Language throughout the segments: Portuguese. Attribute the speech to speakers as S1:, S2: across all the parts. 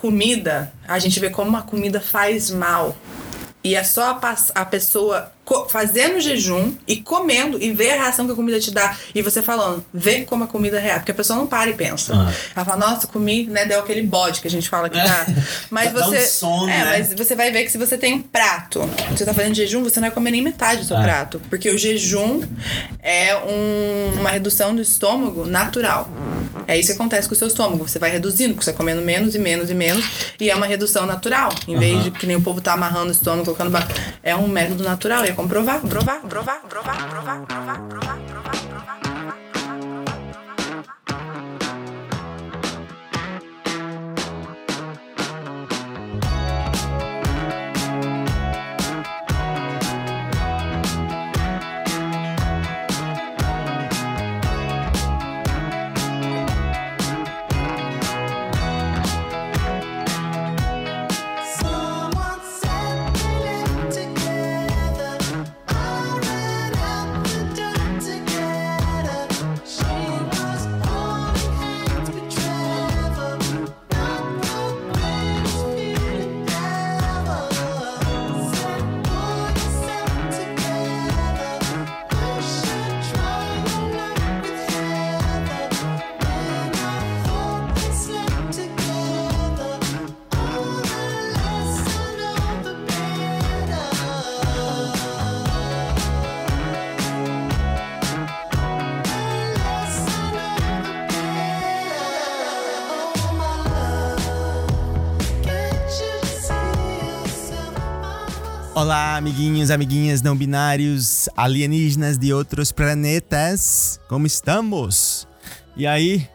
S1: comida, a gente vê como a comida faz mal. E é só a pessoa fazendo jejum e comendo e ver a reação que a comida te dá. E você falando, vê como a comida reage. Porque a pessoa não para e pensa. Ela fala, nossa, comi, né? Deu aquele bode que a gente fala que dá. Mas
S2: dá
S1: você.
S2: Um sono, né?
S1: Mas você vai ver que se você tem um prato, você tá fazendo jejum, você não vai comer nem metade do seu prato. Porque o jejum é uma redução do estômago natural. É isso que acontece com o seu estômago. Você vai reduzindo, porque você vai comendo menos e menos e menos. E é uma redução natural. Em vez de que nem o povo tá amarrando o estômago, colocando. É um método natural. E é como provar.
S3: Olá, amiguinhos, amiguinhas não binários, alienígenas de outros planetas, como estamos? E aí,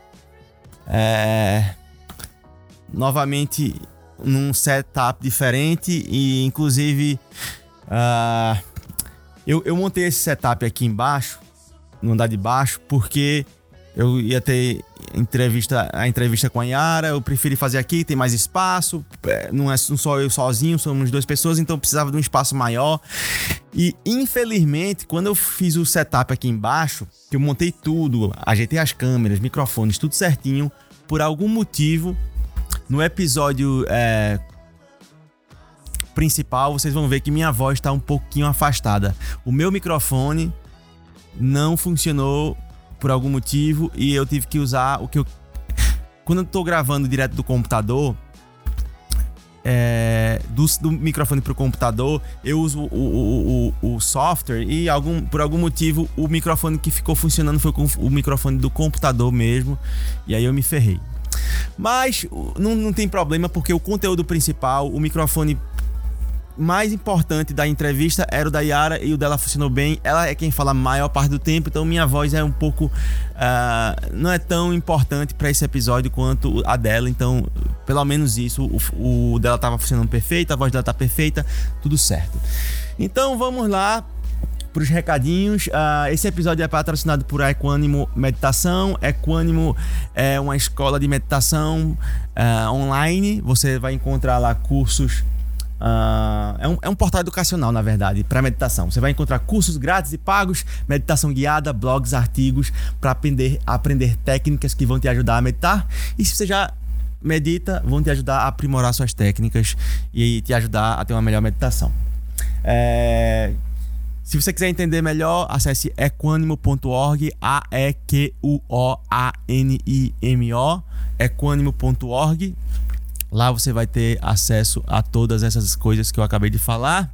S3: novamente num setup diferente e inclusive eu montei esse setup aqui embaixo, no andar de baixo, porque eu ia ter a entrevista com a Yara, eu preferi fazer aqui, tem mais espaço, não só eu sozinho, somos 2 pessoas, então eu precisava de um espaço maior. E infelizmente, quando eu fiz o setup aqui embaixo, que eu montei tudo, ajeitei as câmeras, microfones, tudo certinho, por algum motivo, no episódio principal, vocês vão ver que minha voz está um pouquinho afastada. O meu microfone não funcionou por algum motivo e eu tive que usar quando eu tô gravando direto do computador, do microfone pro computador, eu uso o software e por algum motivo o microfone que ficou funcionando foi o microfone do computador mesmo, e aí eu me ferrei. Mas não tem problema, porque o conteúdo principal, o microfone mais importante da entrevista era o da Yara e o dela funcionou bem. Ela é quem fala a maior parte do tempo, então minha voz é um pouco não é tão importante para esse episódio quanto a dela, então pelo menos isso, o dela tava funcionando perfeito, a voz dela tá perfeita, tudo certo. Então vamos lá para os recadinhos. Esse episódio é patrocinado por Equânimo Meditação. Equânimo é uma escola de meditação online. Você vai encontrar lá cursos. É um portal educacional, na verdade, para meditação. Você vai encontrar cursos grátis e pagos, meditação guiada, blogs, artigos para aprender técnicas que vão te ajudar a meditar. E se você já medita, vão te ajudar a aprimorar suas técnicas e te ajudar a ter uma melhor meditação. Se você quiser entender melhor, acesse equanimo.org, AEQUOANIMO, equanimo.org. Lá você vai ter acesso a todas essas coisas que eu acabei de falar.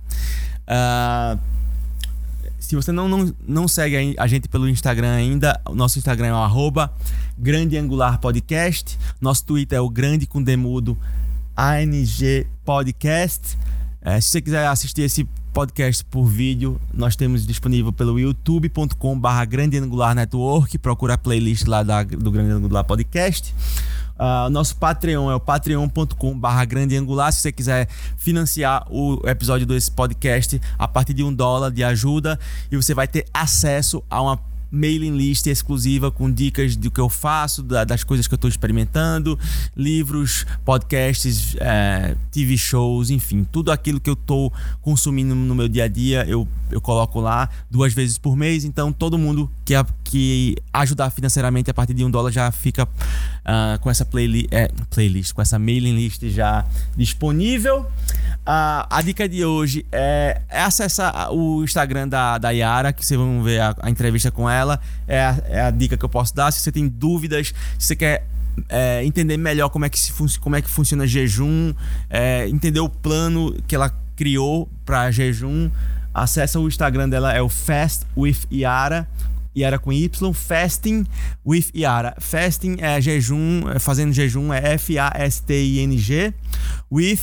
S3: Se você não segue a gente pelo Instagram ainda, o nosso Instagram é o @grandeangularpodcast. Nosso Twitter é o grande com demudo ANG Podcast. Se você quiser assistir esse podcast por vídeo, nós temos disponível pelo youtube.com/grandeangularnetwork. Procura a playlist lá do Grande Angular Podcast. Nosso Patreon é o patreon.com/grandeangular. Se você quiser financiar o episódio desse podcast a partir de $1 de ajuda, e você vai ter acesso a uma mailing list exclusiva com dicas do que eu faço, das coisas que eu estou experimentando, livros, podcasts, TV shows, enfim, tudo aquilo que eu estou consumindo no meu dia a dia, eu coloco lá 2 vezes por mês. Então todo mundo que ajudar financeiramente a partir de $1 já fica com essa playlist, com essa mailing list já disponível. A dica de hoje é acessar o Instagram da Yara, que vocês vão ver a entrevista com ela. É a dica que eu posso dar. Se você tem dúvidas, se você quer entender melhor como é que funciona jejum, entender o plano que ela criou para jejum, acessa o Instagram dela, é o Fast with Yara. Yara com Y, Fasting with Yara. Fasting é jejum, fazendo jejum é F-A-S-T-I-N-G, with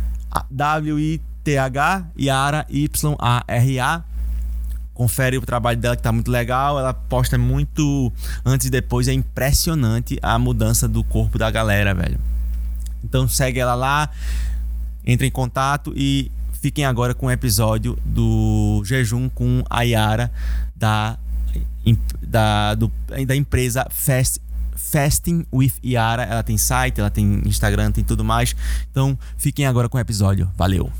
S3: W-I-T-H, Yara, Y-A-R-A. Confere o trabalho dela, que tá muito legal. Ela posta muito antes e depois. É impressionante a mudança do corpo da galera, velho. Então segue ela lá, entre em contato e fiquem agora com o episódio do jejum com a Yara da empresa Fasting with Yara. Ela tem site, ela tem Instagram, tem tudo mais. Então fiquem agora com o episódio. Valeu!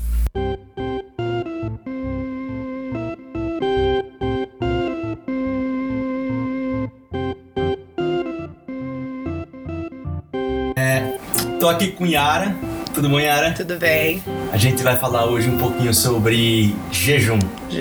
S3: Tô aqui com Yara. Tudo bom, Yara?
S1: Tudo bem.
S3: A gente vai falar hoje um pouquinho sobre jejum.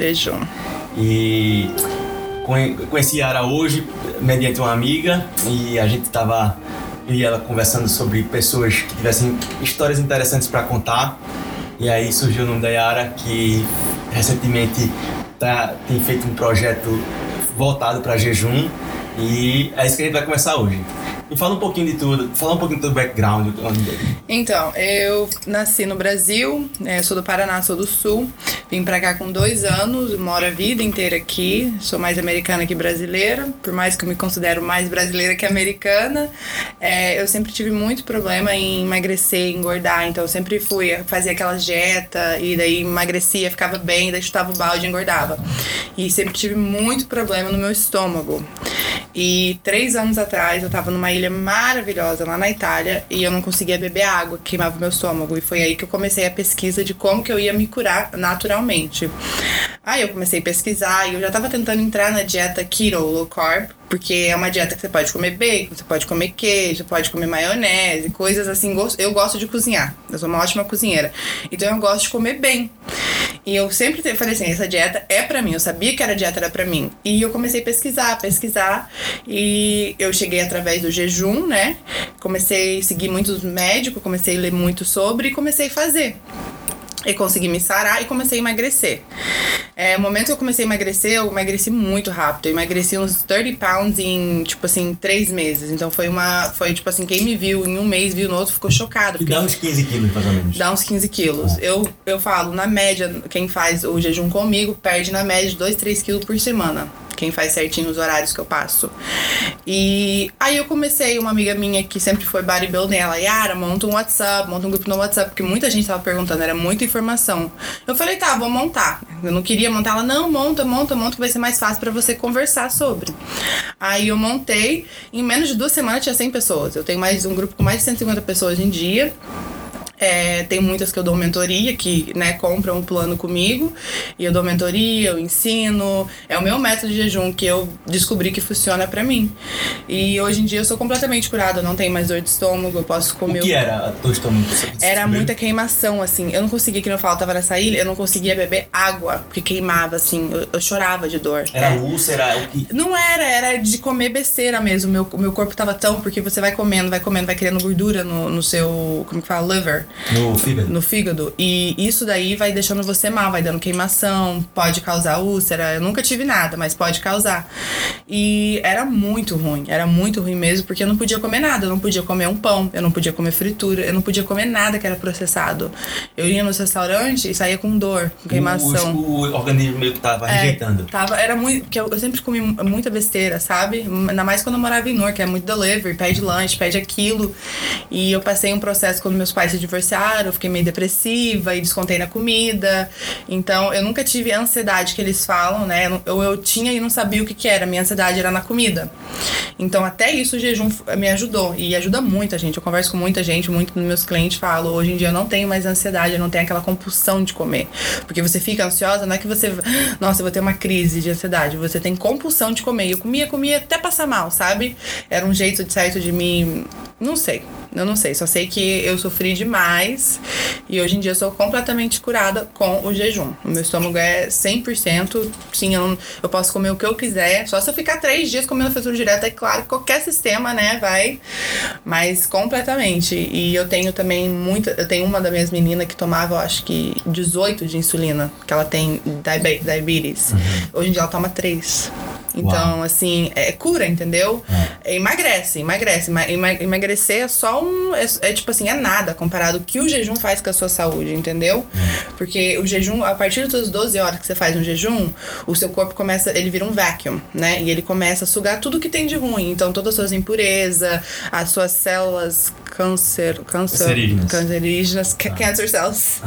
S3: E conheci a Yara hoje mediante uma amiga, e a gente tava, eu e ela, conversando sobre pessoas que tivessem histórias interessantes para contar. E aí surgiu o nome da Yara, que recentemente tem feito um projeto voltado para jejum, e é isso que a gente vai conversar hoje. Me fala um pouquinho de tudo, fala um pouquinho do teu background.
S1: Então, eu nasci no Brasil, sou do Paraná, sou do Sul. Vim pra cá com 2 anos, moro a vida inteira aqui. Sou mais americana que brasileira, por mais que eu me considero mais brasileira que americana. Eu sempre tive muito problema em emagrecer, engordar. Então eu sempre fazia aquelas dieta e daí emagrecia, ficava bem, daí chutava o balde e engordava. E sempre tive muito problema no meu estômago. E 3 anos atrás eu tava numa ilha maravilhosa lá na Itália e eu não conseguia beber água, queimava o meu estômago. E foi aí que eu comecei a pesquisa de como que eu ia me curar naturalmente. Aí eu comecei a pesquisar e eu já tava tentando entrar na dieta keto, low carb, porque é uma dieta que você pode comer bacon, você pode comer queijo, pode comer maionese, coisas assim. Eu gosto de cozinhar, eu sou uma ótima cozinheira, então eu gosto de comer bem. E eu sempre falei assim, essa dieta é pra mim, eu sabia que a dieta era pra mim. E eu comecei a pesquisar, e eu cheguei através do jejum, né? Comecei a seguir muitos médicos, comecei a ler muito sobre e comecei a fazer. E consegui me sarar e comecei a emagrecer. No momento que eu comecei a emagrecer, eu emagreci muito rápido. Eu emagreci uns 30 pounds em, 3 meses. Então foi quem me viu em um mês, viu no outro, ficou chocado.
S3: E dá uns 15 quilos, mais ou menos.
S1: Dá uns 15 quilos. Eu falo, na média, quem faz o jejum comigo, perde na média de 2, 3 quilos por semana. Quem faz certinho os horários que eu passo. E aí eu comecei, uma amiga minha que sempre foi bodybuilding, ela, Yara, monta um WhatsApp, monta um grupo no WhatsApp, porque muita gente tava perguntando, era muita informação. Eu falei, tá, vou montar. Eu não queria montar, ela, não, monta, que vai ser mais fácil pra você conversar sobre. Aí eu montei, em menos de 2 semanas tinha 100 pessoas. Eu tenho um grupo com mais de 150 pessoas hoje em dia. Tem muitas que eu dou mentoria, que, né, compram um plano comigo, e eu dou mentoria, eu ensino. É o meu método de jejum que eu descobri que funciona pra mim. E hoje em dia eu sou completamente curada, eu não tenho mais dor de estômago, eu posso comer...
S3: O que era a dor de estômago?
S1: Era muita queimação, assim. Eu não conseguia, que eu falo, tava nessa ilha, eu não conseguia beber água, porque queimava, assim. Eu chorava de dor.
S3: Era úlcera? O que?
S1: Não era de comer besteira mesmo. Meu corpo tava tão... Porque você vai comendo, vai criando gordura no seu... Como que fala? Liver. No fígado. E isso daí vai deixando você mal, vai dando queimação, pode causar úlcera. Eu nunca tive nada, mas pode causar. E era muito ruim mesmo, porque eu não podia comer nada. Eu não podia comer um pão, eu não podia comer fritura, eu não podia comer nada que era processado. Eu ia nos restaurantes e saía com dor, com queimação.
S3: O organismo meio que tava rejeitando.
S1: Era muito... Porque eu sempre comi muita besteira, sabe? Ainda mais quando eu morava em Newark, que é muito delivery, pede lanche, pede aquilo. E eu passei um processo quando meus pais se divorciaram. divorciaram, eu fiquei meio depressiva e descontei na comida. Então, eu nunca tive a ansiedade que eles falam, né? Eu tinha e não sabia o que era. Minha ansiedade era na comida. Então, até isso o jejum me ajudou. E ajuda muita gente. Eu converso com muita gente, muito dos meus clientes falam, hoje em dia eu não tenho mais ansiedade, eu não tenho aquela compulsão de comer. Porque você fica ansiosa, não é que você... Nossa, eu vou ter uma crise de ansiedade. Você tem compulsão de comer. Eu comia até passar mal, sabe? Era um jeito certo de me... Não sei. Eu não sei. Só sei que eu sofri demais. E hoje em dia eu sou completamente curada com o jejum. O meu estômago é 100%. Sim, eu posso comer o que eu quiser. Só se eu ficar 3 dias comendo fritura direta. É claro, qualquer sistema, né, vai. Mas completamente. E eu tenho também muita... Eu tenho uma das minhas meninas que tomava, eu acho que 18 de insulina. Que ela tem diabetes. Hoje em dia ela toma 3. Então, uau, assim, é cura, entendeu? Emagrece. Emagrecer é só tipo assim, é nada comparado ao que o jejum faz com a sua saúde, entendeu? Porque o jejum, a partir das 12 horas que você faz um jejum, o seu corpo começa, ele vira um vacuum, né? E ele começa a sugar tudo que tem de ruim. Então, todas as suas impurezas, as suas células cancerígenas, cancer cells,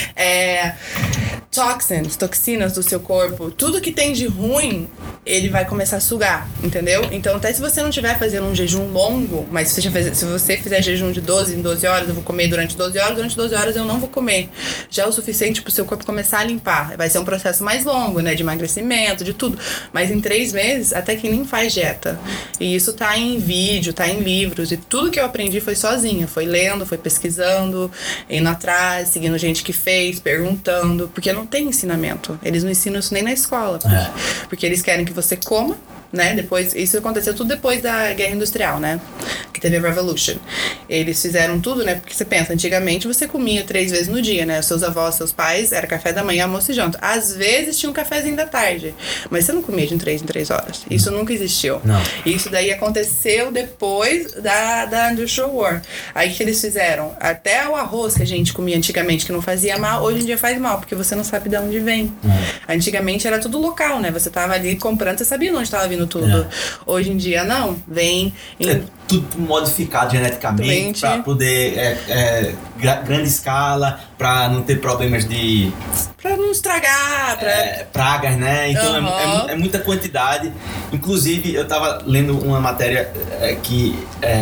S1: toxinas do seu corpo, tudo que tem de ruim, ele vai começar a sugar, entendeu? Então, até se você não estiver fazendo um jejum longo, mas se você fizer jejum de 12 em 12 horas, eu vou comer durante 12 horas eu não vou comer. Já é o suficiente pro seu corpo começar a limpar. Vai ser um processo mais longo, né? De emagrecimento, de tudo. Mas em 3 meses, até que nem faz dieta. E isso tá em vídeo, tá em livros. E tudo que eu aprendi foi sozinha. Foi lendo, foi pesquisando, indo atrás, seguindo gente que fez, perguntando. Porque não tem ensinamento. Eles não ensinam isso nem na escola. Porque eles querem que você coma, né? Depois, isso aconteceu tudo depois da Guerra Industrial, né? Que teve a Revolution. Eles fizeram tudo, né? Porque você pensa, antigamente você comia 3 vezes no dia, né? Seus avós, seus pais, era café da manhã, almoço e janta. Às vezes tinha um cafezinho da tarde, mas você não comia de 3 em 3 horas. Isso nunca existiu.
S2: Não.
S1: Isso daí aconteceu depois da Industrial War. Aí que eles fizeram? Até o arroz que a gente comia antigamente, que não fazia mal, hoje em dia faz mal, porque você não sabe de onde vem. Antigamente era tudo local, né? Você tava ali comprando, você sabia onde tava vindo tudo. Hoje em dia não, vem
S2: tudo modificado geneticamente para poder grande escala, para não ter problemas de
S1: pra não estragar,
S2: pragas, né? Então é muita quantidade. Inclusive eu tava lendo uma matéria que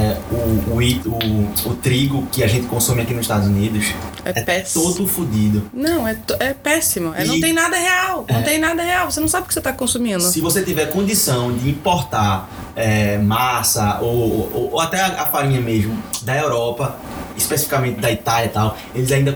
S2: o trigo que a gente consome aqui nos Estados Unidos é todo fodido.
S1: Não, é péssimo. Não tem nada real. Não tem nada real. Você não sabe o que você tá consumindo.
S2: Se você tiver condição de importar massa ou até a farinha mesmo da Europa, especificamente da Itália e tal, eles ainda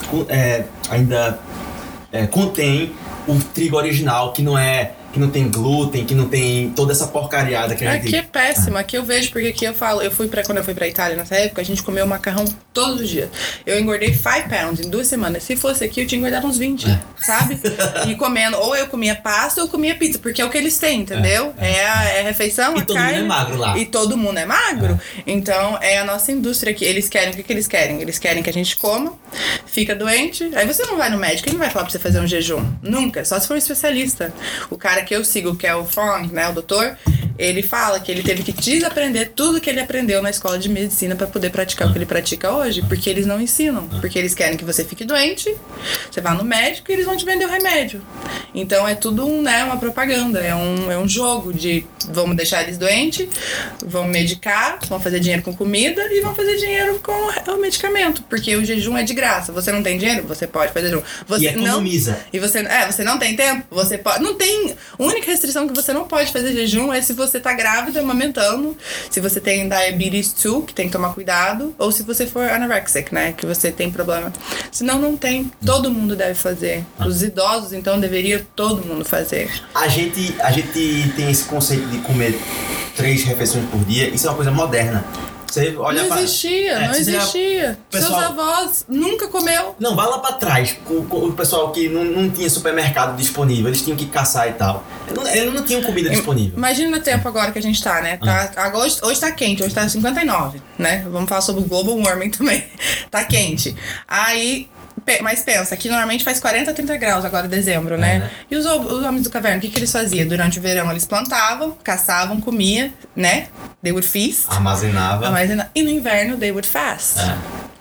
S2: contém o trigo original, que não tem glúten, que não tem toda essa porcariada que a gente...
S1: Aqui é péssimo, aqui eu vejo, porque aqui eu falo, quando eu fui pra Itália nessa época, a gente comeu macarrão todos os dias. Eu engordei 5 pounds em 2 semanas. Se fosse aqui, eu tinha engordado uns 20, sabe? E comendo, ou eu comia pasta ou eu comia pizza, porque é o que eles têm, entendeu? É a refeição, a carne.
S2: E todo mundo é magro lá.
S1: E todo mundo é magro. Então, é a nossa indústria aqui. Eles querem, o que eles querem? Eles querem que a gente coma, fica doente, aí você não vai no médico, ele não vai falar pra você fazer um jejum. Nunca, só se for um especialista. O cara que eu sigo, que é o Fong, né, o doutor, ele fala que ele teve que desaprender tudo que ele aprendeu na escola de medicina para poder praticar o que ele pratica hoje, porque eles não ensinam, porque eles querem que você fique doente, você vá no médico e eles vão te vender o remédio. Então é tudo uma propaganda, é um jogo de vamos deixar eles doentes, vão medicar, vão fazer dinheiro com comida e vão fazer dinheiro com o medicamento, porque o jejum é de graça. Você não tem dinheiro, você pode fazer jejum. Você
S2: e economiza.
S1: Você não tem tempo, você pode. Não tem. A única restrição que você não pode fazer jejum é se você tá grávida, amamentando, se você tem diabetes 2, que tem que tomar cuidado, ou se você for anorexic, né, que você tem problema. Senão não tem. Todo mundo deve fazer. Os idosos, então, deveria todo mundo fazer.
S2: A gente tem esse conceito de comer 3 refeições por dia. Isso é uma coisa moderna. Você olha
S1: não existia.
S2: Pessoal,
S1: seus avós nunca comeu.
S2: Não, vai lá pra trás. Com o pessoal que não tinha supermercado disponível, eles tinham que caçar e tal. Eles não tinham comida disponível.
S1: Imagina o tempo agora que a gente tá, né? Hoje tá quente, hoje tá 59, né? Vamos falar sobre o global warming também. Tá quente. Aí... Mas pensa, aqui normalmente faz 40, 30 graus agora em dezembro, né? E os homens do caverna, o que eles faziam? Durante o verão eles plantavam, caçavam, comiam, né? They would feast.
S2: Armazenava.
S1: E no inverno they would fast.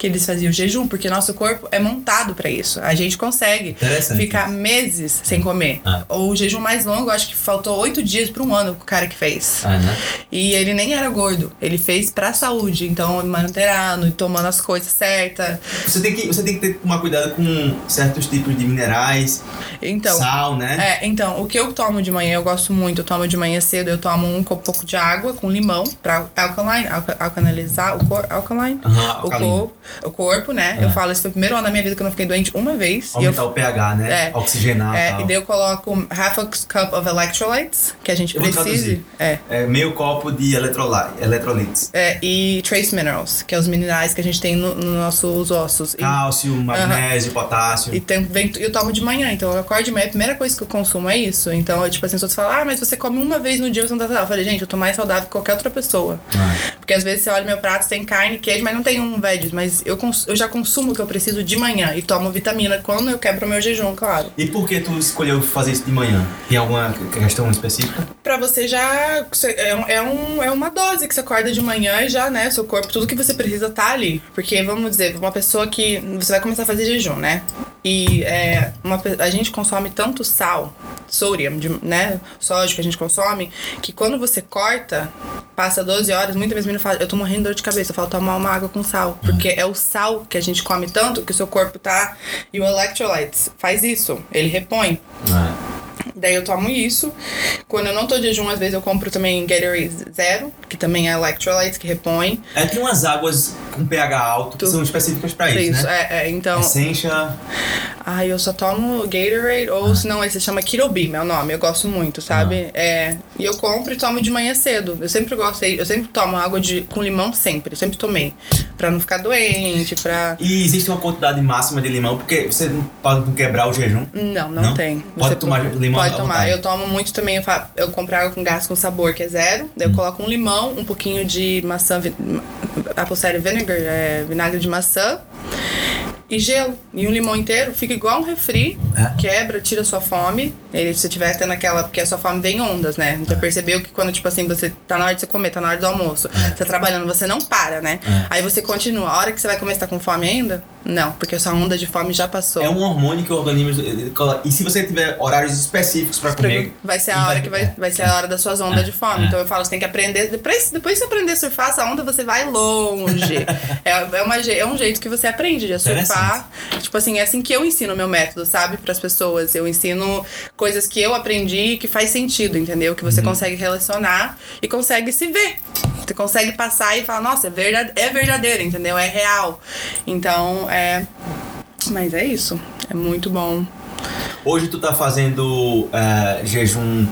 S1: que eles faziam o jejum, porque nosso corpo é montado pra isso. A gente consegue ficar meses sem comer. O jejum mais longo, acho que faltou 8 dias pra um ano o cara que fez.
S2: Né?
S1: E ele nem era gordo, ele fez pra saúde, então manterando e tomando as coisas certas.
S2: Você tem que ter tomar cuidado com certos tipos de minerais,
S1: então,
S2: sal, né?
S1: Então, o que eu tomo de manhã, eu gosto muito, eu tomo de manhã cedo, eu tomo um pouco de água com limão pra alcalinizar o corpo, né? Eu falo, esse foi o primeiro ano da minha vida que eu não fiquei doente uma vez.
S2: Aumentar o pH, né? Oxigenar e tal.
S1: E daí eu coloco half a cup of electrolytes, que a gente precisa.
S2: Meio copo de electrolites.
S1: E trace minerals, que é os minerais que a gente tem nos nossos ossos.
S2: Cálcio, magnésio, potássio.
S1: E eu tomo de manhã, então eu acordo de manhã, a primeira coisa que eu consumo é isso. Então, tipo assim, as pessoas falam, mas você come uma vez no dia, você não tá saudável. Eu falei, gente, eu tô mais saudável que qualquer outra pessoa. Porque às vezes você olha meu prato, tem carne, queijo, mas não tem veggies. Mas eu já consumo o que eu preciso de manhã e tomo vitamina quando eu quebro o meu jejum, claro.
S2: E por que tu escolheu fazer isso de manhã? Tem alguma questão específica?
S1: Pra você já... É uma dose que você acorda de manhã e já, né, seu corpo, tudo que você precisa tá ali. Porque, vamos dizer, uma pessoa que... Você vai começar a fazer jejum, né? E a gente consome tanto sal, sódio, né? Sódio que a gente consome, que quando você corta, passa 12 horas, muitas vezes me fala, eu tô morrendo de dor de cabeça, eu falo, tomar uma água com sal. Porque é o sal que a gente come tanto que o seu corpo tá... E o electrolytes faz isso, ele repõe. Daí eu tomo isso. Quando eu não tô de jejum, às vezes eu compro também Gatorade Zero, que também é electrolytes, que repõe.
S2: Tem umas águas com pH alto que são específicas pra isso, né?
S1: Então...
S2: Essência...
S1: eu só tomo Gatorade, ou senão esse chama Keto Beam, é o nome, eu gosto muito, sabe? E eu compro e tomo de manhã cedo. Eu sempre gostei, eu sempre tomo água com limão, sempre tomei. Pra não ficar doente, pra...
S2: E existe uma quantidade máxima de limão, porque você não pode quebrar o jejum?
S1: Não tem.
S2: Pode tomar limão?
S1: Pode tomar. Eu tomo muito também, eu compro água com gás com sabor, que é zero. Daí eu coloco um limão, um pouquinho de maçã, apple cider vinegar, vinagre de maçã. E gelo. E um limão inteiro fica igual um refri, quebra, tira sua fome. E se você tiver tendo aquela... Porque a sua fome vem em ondas, né? Então percebeu que quando, tipo assim, você tá na hora de você comer, tá na hora do almoço, você tá trabalhando, você não para, né? Aí você continua. A hora que você vai comer, você tá com fome ainda? Não, porque a sua onda de fome já passou.
S2: É um hormônio que o organismo... E se você tiver horários específicos pra comer...
S1: Vai ser a hora que vai ser a hora das suas ondas de fome. Então eu falo, você tem que aprender... Depois que você aprender a surfar essa onda, você vai longe. É um jeito que você aprende a surfar. Tipo assim, é assim que eu ensino o meu método, sabe? Pras pessoas. Eu ensino coisas que eu aprendi que faz sentido, entendeu? Que você consegue relacionar e consegue se ver. Você consegue passar e falar, nossa, é verdadeiro, entendeu? É real. Então, mas é isso. É muito bom.
S2: Hoje tu tá fazendo jejum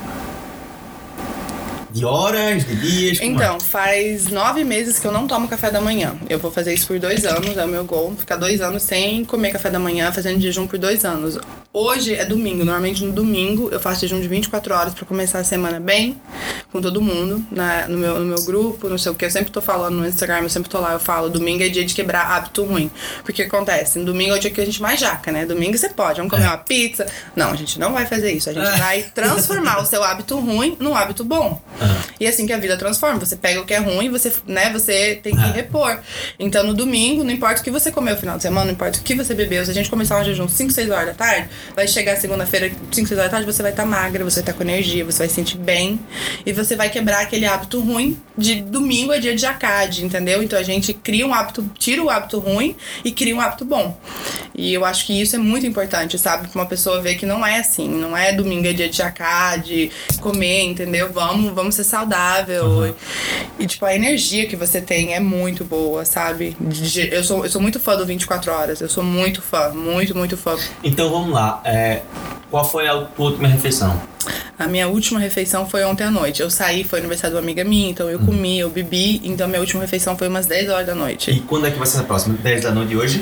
S2: de horas, de dias?
S1: Então, faz 9 meses que eu não tomo café da manhã. Eu vou fazer isso por 2 anos, é o meu goal. Ficar 2 anos sem comer café da manhã, fazendo jejum por 2 anos. Hoje é domingo, normalmente no domingo eu faço jejum de 24 horas pra começar a semana bem, com todo mundo, no meu grupo, não sei o que. Eu sempre tô falando no Instagram, eu sempre tô lá, eu falo, domingo é dia de quebrar hábito ruim. Porque acontece, no domingo é o dia que a gente mais jaca, né? Domingo você pode, vamos comer uma pizza. Não, a gente não vai fazer isso, a gente vai transformar o seu hábito ruim num hábito bom. E assim que a vida transforma, você pega o que é ruim, você tem que repor. Então no domingo, não importa o que você comeu no final de semana, não importa o que você bebeu, se a gente começar um jejum 5, 6 horas da tarde, vai chegar segunda-feira, 5, 6 horas da tarde, você vai estar magra, você vai estar com energia, você vai se sentir bem e você vai quebrar aquele hábito ruim de domingo é dia de jacade, entendeu? Então a gente cria um hábito, tira o hábito ruim e cria um hábito bom. E eu acho que isso é muito importante, sabe? Pra uma pessoa ver que não é assim, não é domingo é dia de jacade, comer, entendeu? Vamos ser saudável. E tipo, a energia que você tem é muito boa, sabe? Eu sou muito fã do 24 horas. Eu sou muito fã, muito fã.
S2: Então vamos lá. Qual foi a tua última refeição?
S1: A minha última refeição foi ontem à noite. Eu saí, foi aniversário de uma amiga minha, então eu comi, eu bebi. Então minha última refeição foi umas 10 horas da noite.
S2: E quando é que vai ser a próxima? 10 da noite de hoje?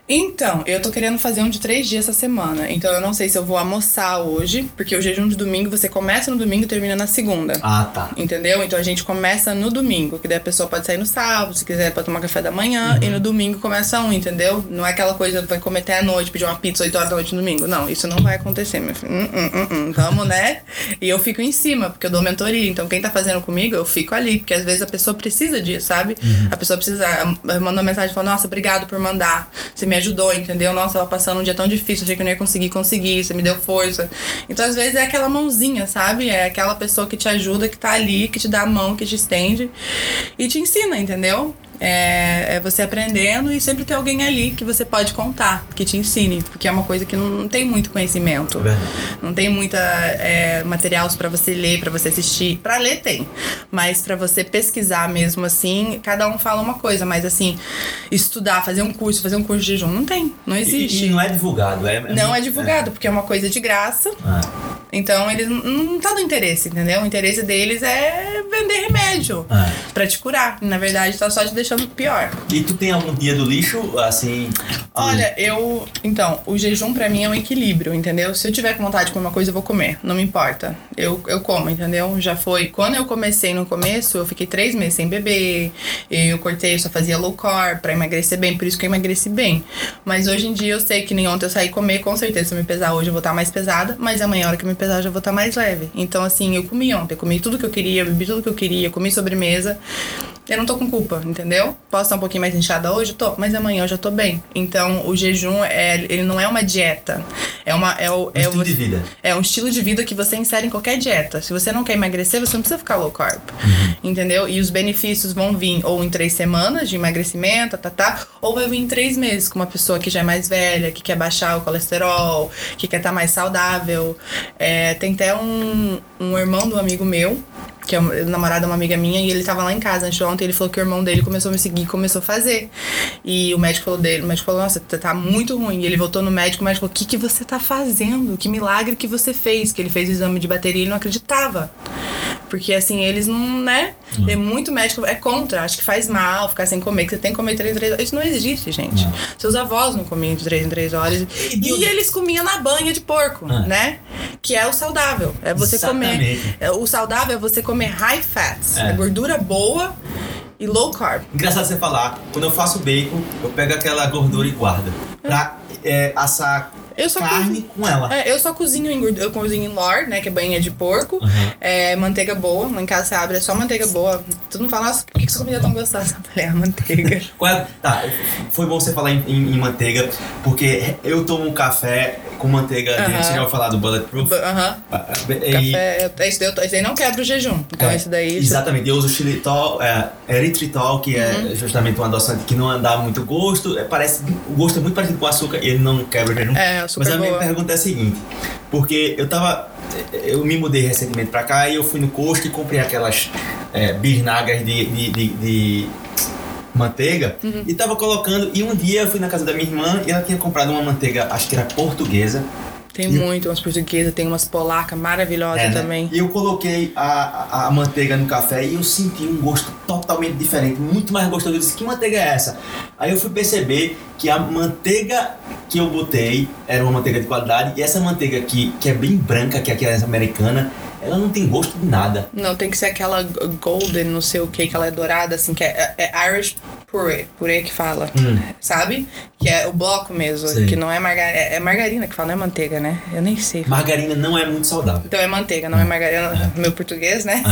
S1: Então, eu tô querendo fazer um de 3 dias essa semana. Então, eu não sei se eu vou almoçar hoje, porque o jejum de domingo, você começa no domingo e termina na segunda.
S2: Ah, tá.
S1: Entendeu? Então, a gente começa no domingo, que daí a pessoa pode sair no sábado, se quiser, pra tomar café da manhã, e no domingo começa um, entendeu? Não é aquela coisa, vai comer até a noite, pedir uma pizza 8 horas da noite no domingo. Não, isso não vai acontecer, meu filho. Vamos, né? E eu fico em cima, porque eu dou mentoria. Então, quem tá fazendo comigo, eu fico ali, porque às vezes a pessoa precisa disso, sabe? A pessoa precisa, manda uma mensagem e fala, nossa, obrigado por mandar. Você me ajudou, entendeu? Nossa, tava passando um dia tão difícil, achei que eu não ia conseguir, você me deu força. Então, às vezes, é aquela mãozinha, sabe? É aquela pessoa que te ajuda, que tá ali, que te dá a mão, que te estende e te ensina, entendeu? É você aprendendo e sempre ter alguém ali que você pode contar, que te ensine, porque é uma coisa que não tem muito conhecimento. Não tem muita materiais pra você ler, pra você assistir. Pra ler tem, mas pra você pesquisar mesmo assim, cada um fala uma coisa, mas assim, estudar, fazer um curso de jejum, não existe.
S2: E não é divulgado,
S1: não é divulgado, porque é uma coisa de graça. Então eles não tá no interesse, entendeu? O interesse deles é vender remédio pra te curar. Na verdade, tá só te deixando pior.
S2: E tu tem algum dia do lixo, assim?
S1: Olha, então, o jejum pra mim é um equilíbrio, entendeu? Se eu tiver com vontade de comer uma coisa, eu vou comer. Não me importa. Eu como, entendeu? Já foi. Quando eu comecei no começo, eu fiquei 3 meses sem beber. Eu cortei, eu só fazia low carb pra emagrecer bem. Por isso que eu emagreci bem. Mas hoje em dia eu sei que nem ontem eu saí comer, com certeza. Se eu me pesar hoje, eu vou estar mais pesada. Mas amanhã, a hora que eu me pesar, eu já vou estar mais leve. Então, assim, eu comi ontem. Eu comi tudo que eu queria, bebi tudo que eu queria, comi sobremesa. Eu não tô com culpa, entendeu? Posso estar um pouquinho mais inchada hoje? Tô, mas amanhã eu já tô bem. Então, o jejum, ele não é uma dieta. É um
S2: estilo de vida.
S1: É um estilo de vida que você insere em qualquer dieta. Se você não quer emagrecer, você não precisa ficar low carb. Entendeu? E os benefícios vão vir ou em 3 semanas de emagrecimento, ou vai vir em 3 meses com uma pessoa que já é mais velha, que quer baixar o colesterol, que quer estar mais saudável. Tem até um irmão do amigo meu, que é o namorado de uma amiga minha, e ele tava lá em casa antes de ontem, ele falou que o irmão dele começou a me seguir, começou a fazer. E o médico falou, nossa, tá muito ruim. E ele voltou no médico, o médico falou, o que você tá fazendo? Que milagre que você fez? Que ele fez o exame de bateria e ele não acreditava. Porque, assim, eles não, né? Tem muito médico, é contra, acho que faz mal ficar sem comer, que você tem que comer 3 em 3 horas. Isso não existe, gente. Seus avós não comiam de 3 em 3 horas. E eles comiam na banha de porco, né? Que é o saudável. É você comer. O saudável é você comer high fats, gordura boa e low carb.
S2: Engraçado você falar, quando eu faço bacon, eu pego aquela gordura e guardo pra assar carne com ela.
S1: Eu só cozinho eu cozinho em lard, né, que é banha de porco, manteiga boa, lá em casa você abre, é só manteiga boa. Todo mundo fala, nossa, por que sua comida é tão gostosa? Eu falei, a manteiga.
S2: Tá, foi bom você falar em manteiga, porque eu tomo um café com manteiga dentro, você já vai falar do Bulletproof?
S1: Café, esse daí não quebra o jejum, então esse daí...
S2: Exatamente, eu uso xilitol, eritritol, que é justamente um adoçante que não dá muito gosto, o gosto é muito parecido com o açúcar e ele não quebra o jejum. Mas a minha pergunta é a seguinte, porque eu me mudei recentemente pra cá e eu fui no Costco e comprei aquelas bisnagas de manteiga e tava colocando, e um dia eu fui na casa da minha irmã e ela tinha comprado uma manteiga, acho que era portuguesa.
S1: Tem umas portuguesas, tem umas polacas maravilhosas também.
S2: E eu coloquei a manteiga no café e eu senti um gosto totalmente diferente, muito mais gostoso. Eu disse, que manteiga é essa? Aí eu fui perceber que a manteiga que eu botei era uma manteiga de qualidade, e essa manteiga aqui, que é bem branca, que é aquela americana, ela não tem gosto de nada.
S1: Não, tem que ser aquela golden, não sei o que ela é dourada, assim, que é Irish purê que fala, sabe? Que é o bloco mesmo, que não é margarina, é margarina que fala, não é manteiga, né? Eu nem sei.
S2: Margarina não é muito saudável.
S1: Então é manteiga, não é margarina, meu português, né?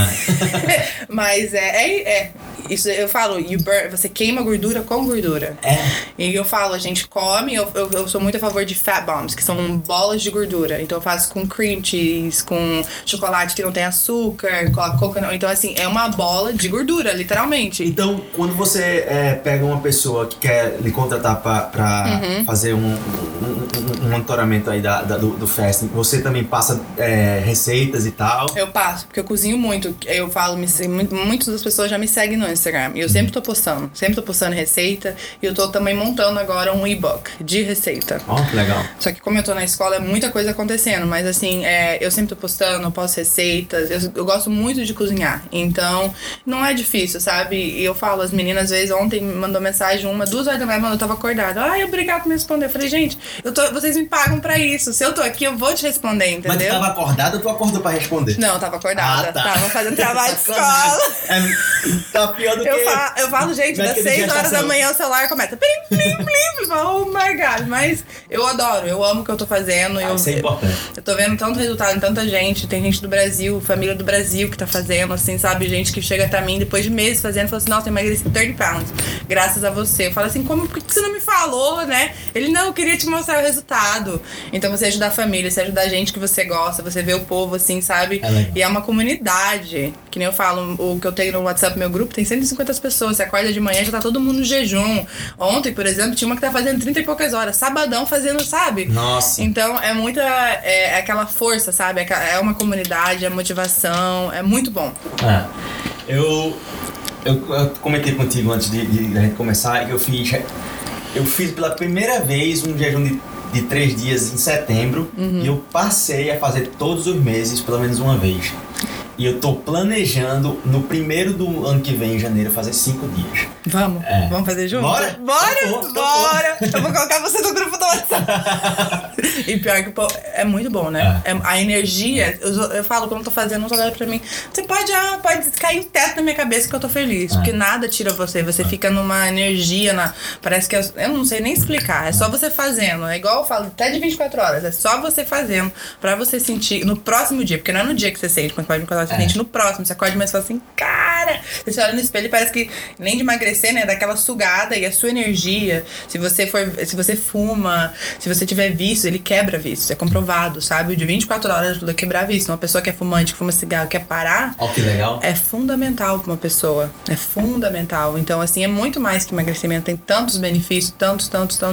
S1: Mas isso eu falo, você queima gordura com gordura. E eu falo, a gente come, eu sou muito a favor de fat bombs, que são bolas de gordura. Então eu faço com cream cheese, com chocolate que não tem açúcar, coloco coconut. Então, assim, é uma bola de gordura, literalmente.
S2: Então, quando você pega uma pessoa que quer lhe contratar pra fazer um monitoramento aí do fasting, você também passa receitas e tal?
S1: Eu passo, porque eu cozinho muito. Eu falo, muitas das pessoas já me seguem no Instagram. E eu sempre tô postando receita. E eu tô também montando agora um e-book de receita.
S2: Que legal.
S1: Só que como eu tô na escola, é muita coisa acontecendo. Mas assim, eu sempre tô postando, eu posto receitas. Eu gosto muito de cozinhar. Então, não é difícil, sabe? E eu falo, as meninas, às vezes, ontem me mandou mensagem 2 horas da manhã, eu tava acordada. Ai, obrigado por me responder. Eu falei, gente, vocês me pagam pra isso. Se eu tô aqui, eu vou te responder, entendeu?
S2: Mas tu tava acordada ou tu acordou pra responder?
S1: Não, eu tava acordada.
S2: Tá.
S1: Tava fazendo trabalho de escola.
S2: Tá pior do que...
S1: Eu falo, gente, das 6 horas da manhã o celular começa... Plim, plim, plim. Oh my God. Mas eu adoro, eu amo o que eu tô fazendo.
S2: Isso é importante.
S1: Eu tô vendo tanto resultado em tanta gente. Tem gente do Brasil, família do Brasil que tá fazendo, assim, sabe? Gente que chega até mim depois de meses fazendo e fala assim, nossa, eu emagreci 30 pounds. Graças a você. Eu falo assim, por que você não me falou, né? Ele, não, eu queria te mostrar o resultado. Então você ajudar a família, você ajudar a gente que você gosta, você vê o povo, assim, sabe? E é uma comunidade. Que nem eu falo, o que eu tenho no WhatsApp, meu grupo, tem 150 pessoas. Você acorda de manhã, já tá todo mundo no jejum. Ontem, por exemplo, tinha uma que tá fazendo 30 e poucas horas. Sabadão fazendo, sabe?
S2: Nossa.
S1: Então, é muita... É aquela força, sabe? É uma comunidade, é motivação. É muito bom.
S2: Eu comentei contigo antes de a gente começar que eu fiz pela primeira vez um jejum de 3 dias em setembro. E eu passei a fazer todos os meses, pelo menos uma vez. E eu tô planejando, no primeiro do ano que vem, em janeiro, fazer 5 dias.
S1: Vamos fazer junto?
S2: Bora!
S1: Bora! Eu vou colocar você no grupo do WhatsApp. E pior que é muito bom, né? A energia, eu falo, quando eu tô fazendo, não tô olhando pra mim. Você pode cair um teto na minha cabeça que eu tô feliz. Porque nada tira você. Você fica numa energia, parece que eu não sei nem explicar. É só você fazendo. É igual eu falo, até de 24 horas. É só você fazendo pra você sentir no próximo dia. Porque não é no dia que você sente, quando pode você sente no próximo. Você acorda, mas fala assim, cara... Você olha no espelho e parece que, além de emagrecer, né? Dá aquela sugada e a sua energia. Se você fuma, se você tiver vício, ele quebra vício. É comprovado, sabe? O de 24 horas ajuda a quebrar vício. Uma pessoa que é fumante, que fuma cigarro, quer parar...
S2: Ó, que legal.
S1: É fundamental pra uma pessoa. É fundamental. Então, assim, é muito mais que emagrecimento. Tem tantos benefícios, tantos.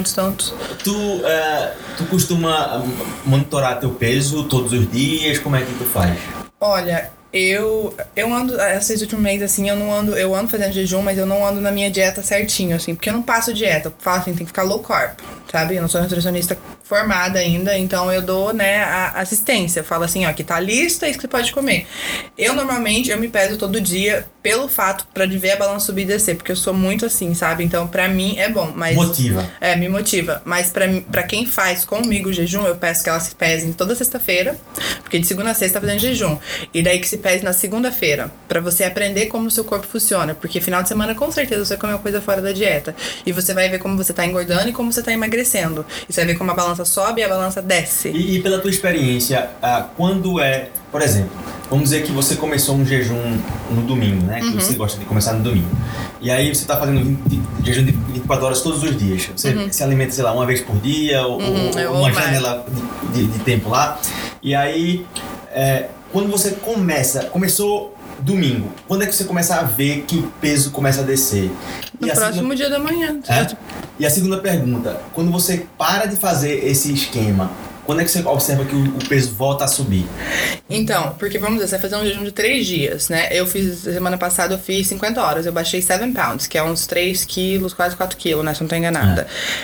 S2: Tu costuma monitorar teu peso todos os dias? Como é que tu faz?
S1: Olha... Eu ando, esses últimos meses, assim, eu ando fazendo jejum, mas eu não ando na minha dieta certinho, assim, porque eu não passo dieta. Eu falo assim, tem que ficar low carb, sabe? Eu não sou nutricionista formada ainda, então eu dou, né, a assistência. Eu falo assim, ó, aqui tá a lista, é isso que você pode comer. Eu, normalmente, eu me peso todo dia pelo fato de ver a balança subir e descer, porque eu sou muito assim, sabe? Então, pra mim, é bom, mas...
S2: Motiva.
S1: Me motiva. Mas pra quem faz comigo o jejum, eu peço que elas se pesem toda sexta-feira, porque de segunda a sexta tá fazendo jejum. E daí que se pese na segunda-feira, pra você aprender como o seu corpo funciona, porque final de semana com certeza você come uma coisa fora da dieta e você vai ver como você tá engordando e como você tá emagrecendo, e você vai ver como a balança sobe e a balança desce.
S2: E pela tua experiência, quando por exemplo, vamos dizer que você começou um jejum no domingo, né, que você gosta de começar no domingo, e aí você tá fazendo jejum de 24 horas todos os dias, você se alimenta, sei lá, uma vez por dia ou uma janela de tempo lá, e aí quando você começou domingo, quando é que você começa a ver que o peso começa a descer?
S1: No próximo dia da manhã.
S2: E a segunda pergunta, quando você para de fazer esse esquema, quando é que você observa que o peso volta a subir?
S1: Então, porque vamos dizer, você vai fazer um jejum de 3 dias, né? Semana passada eu fiz 50 horas, eu baixei 7 pounds, que é uns 3 quilos, quase 4 quilos, né? Se eu não tô enganada.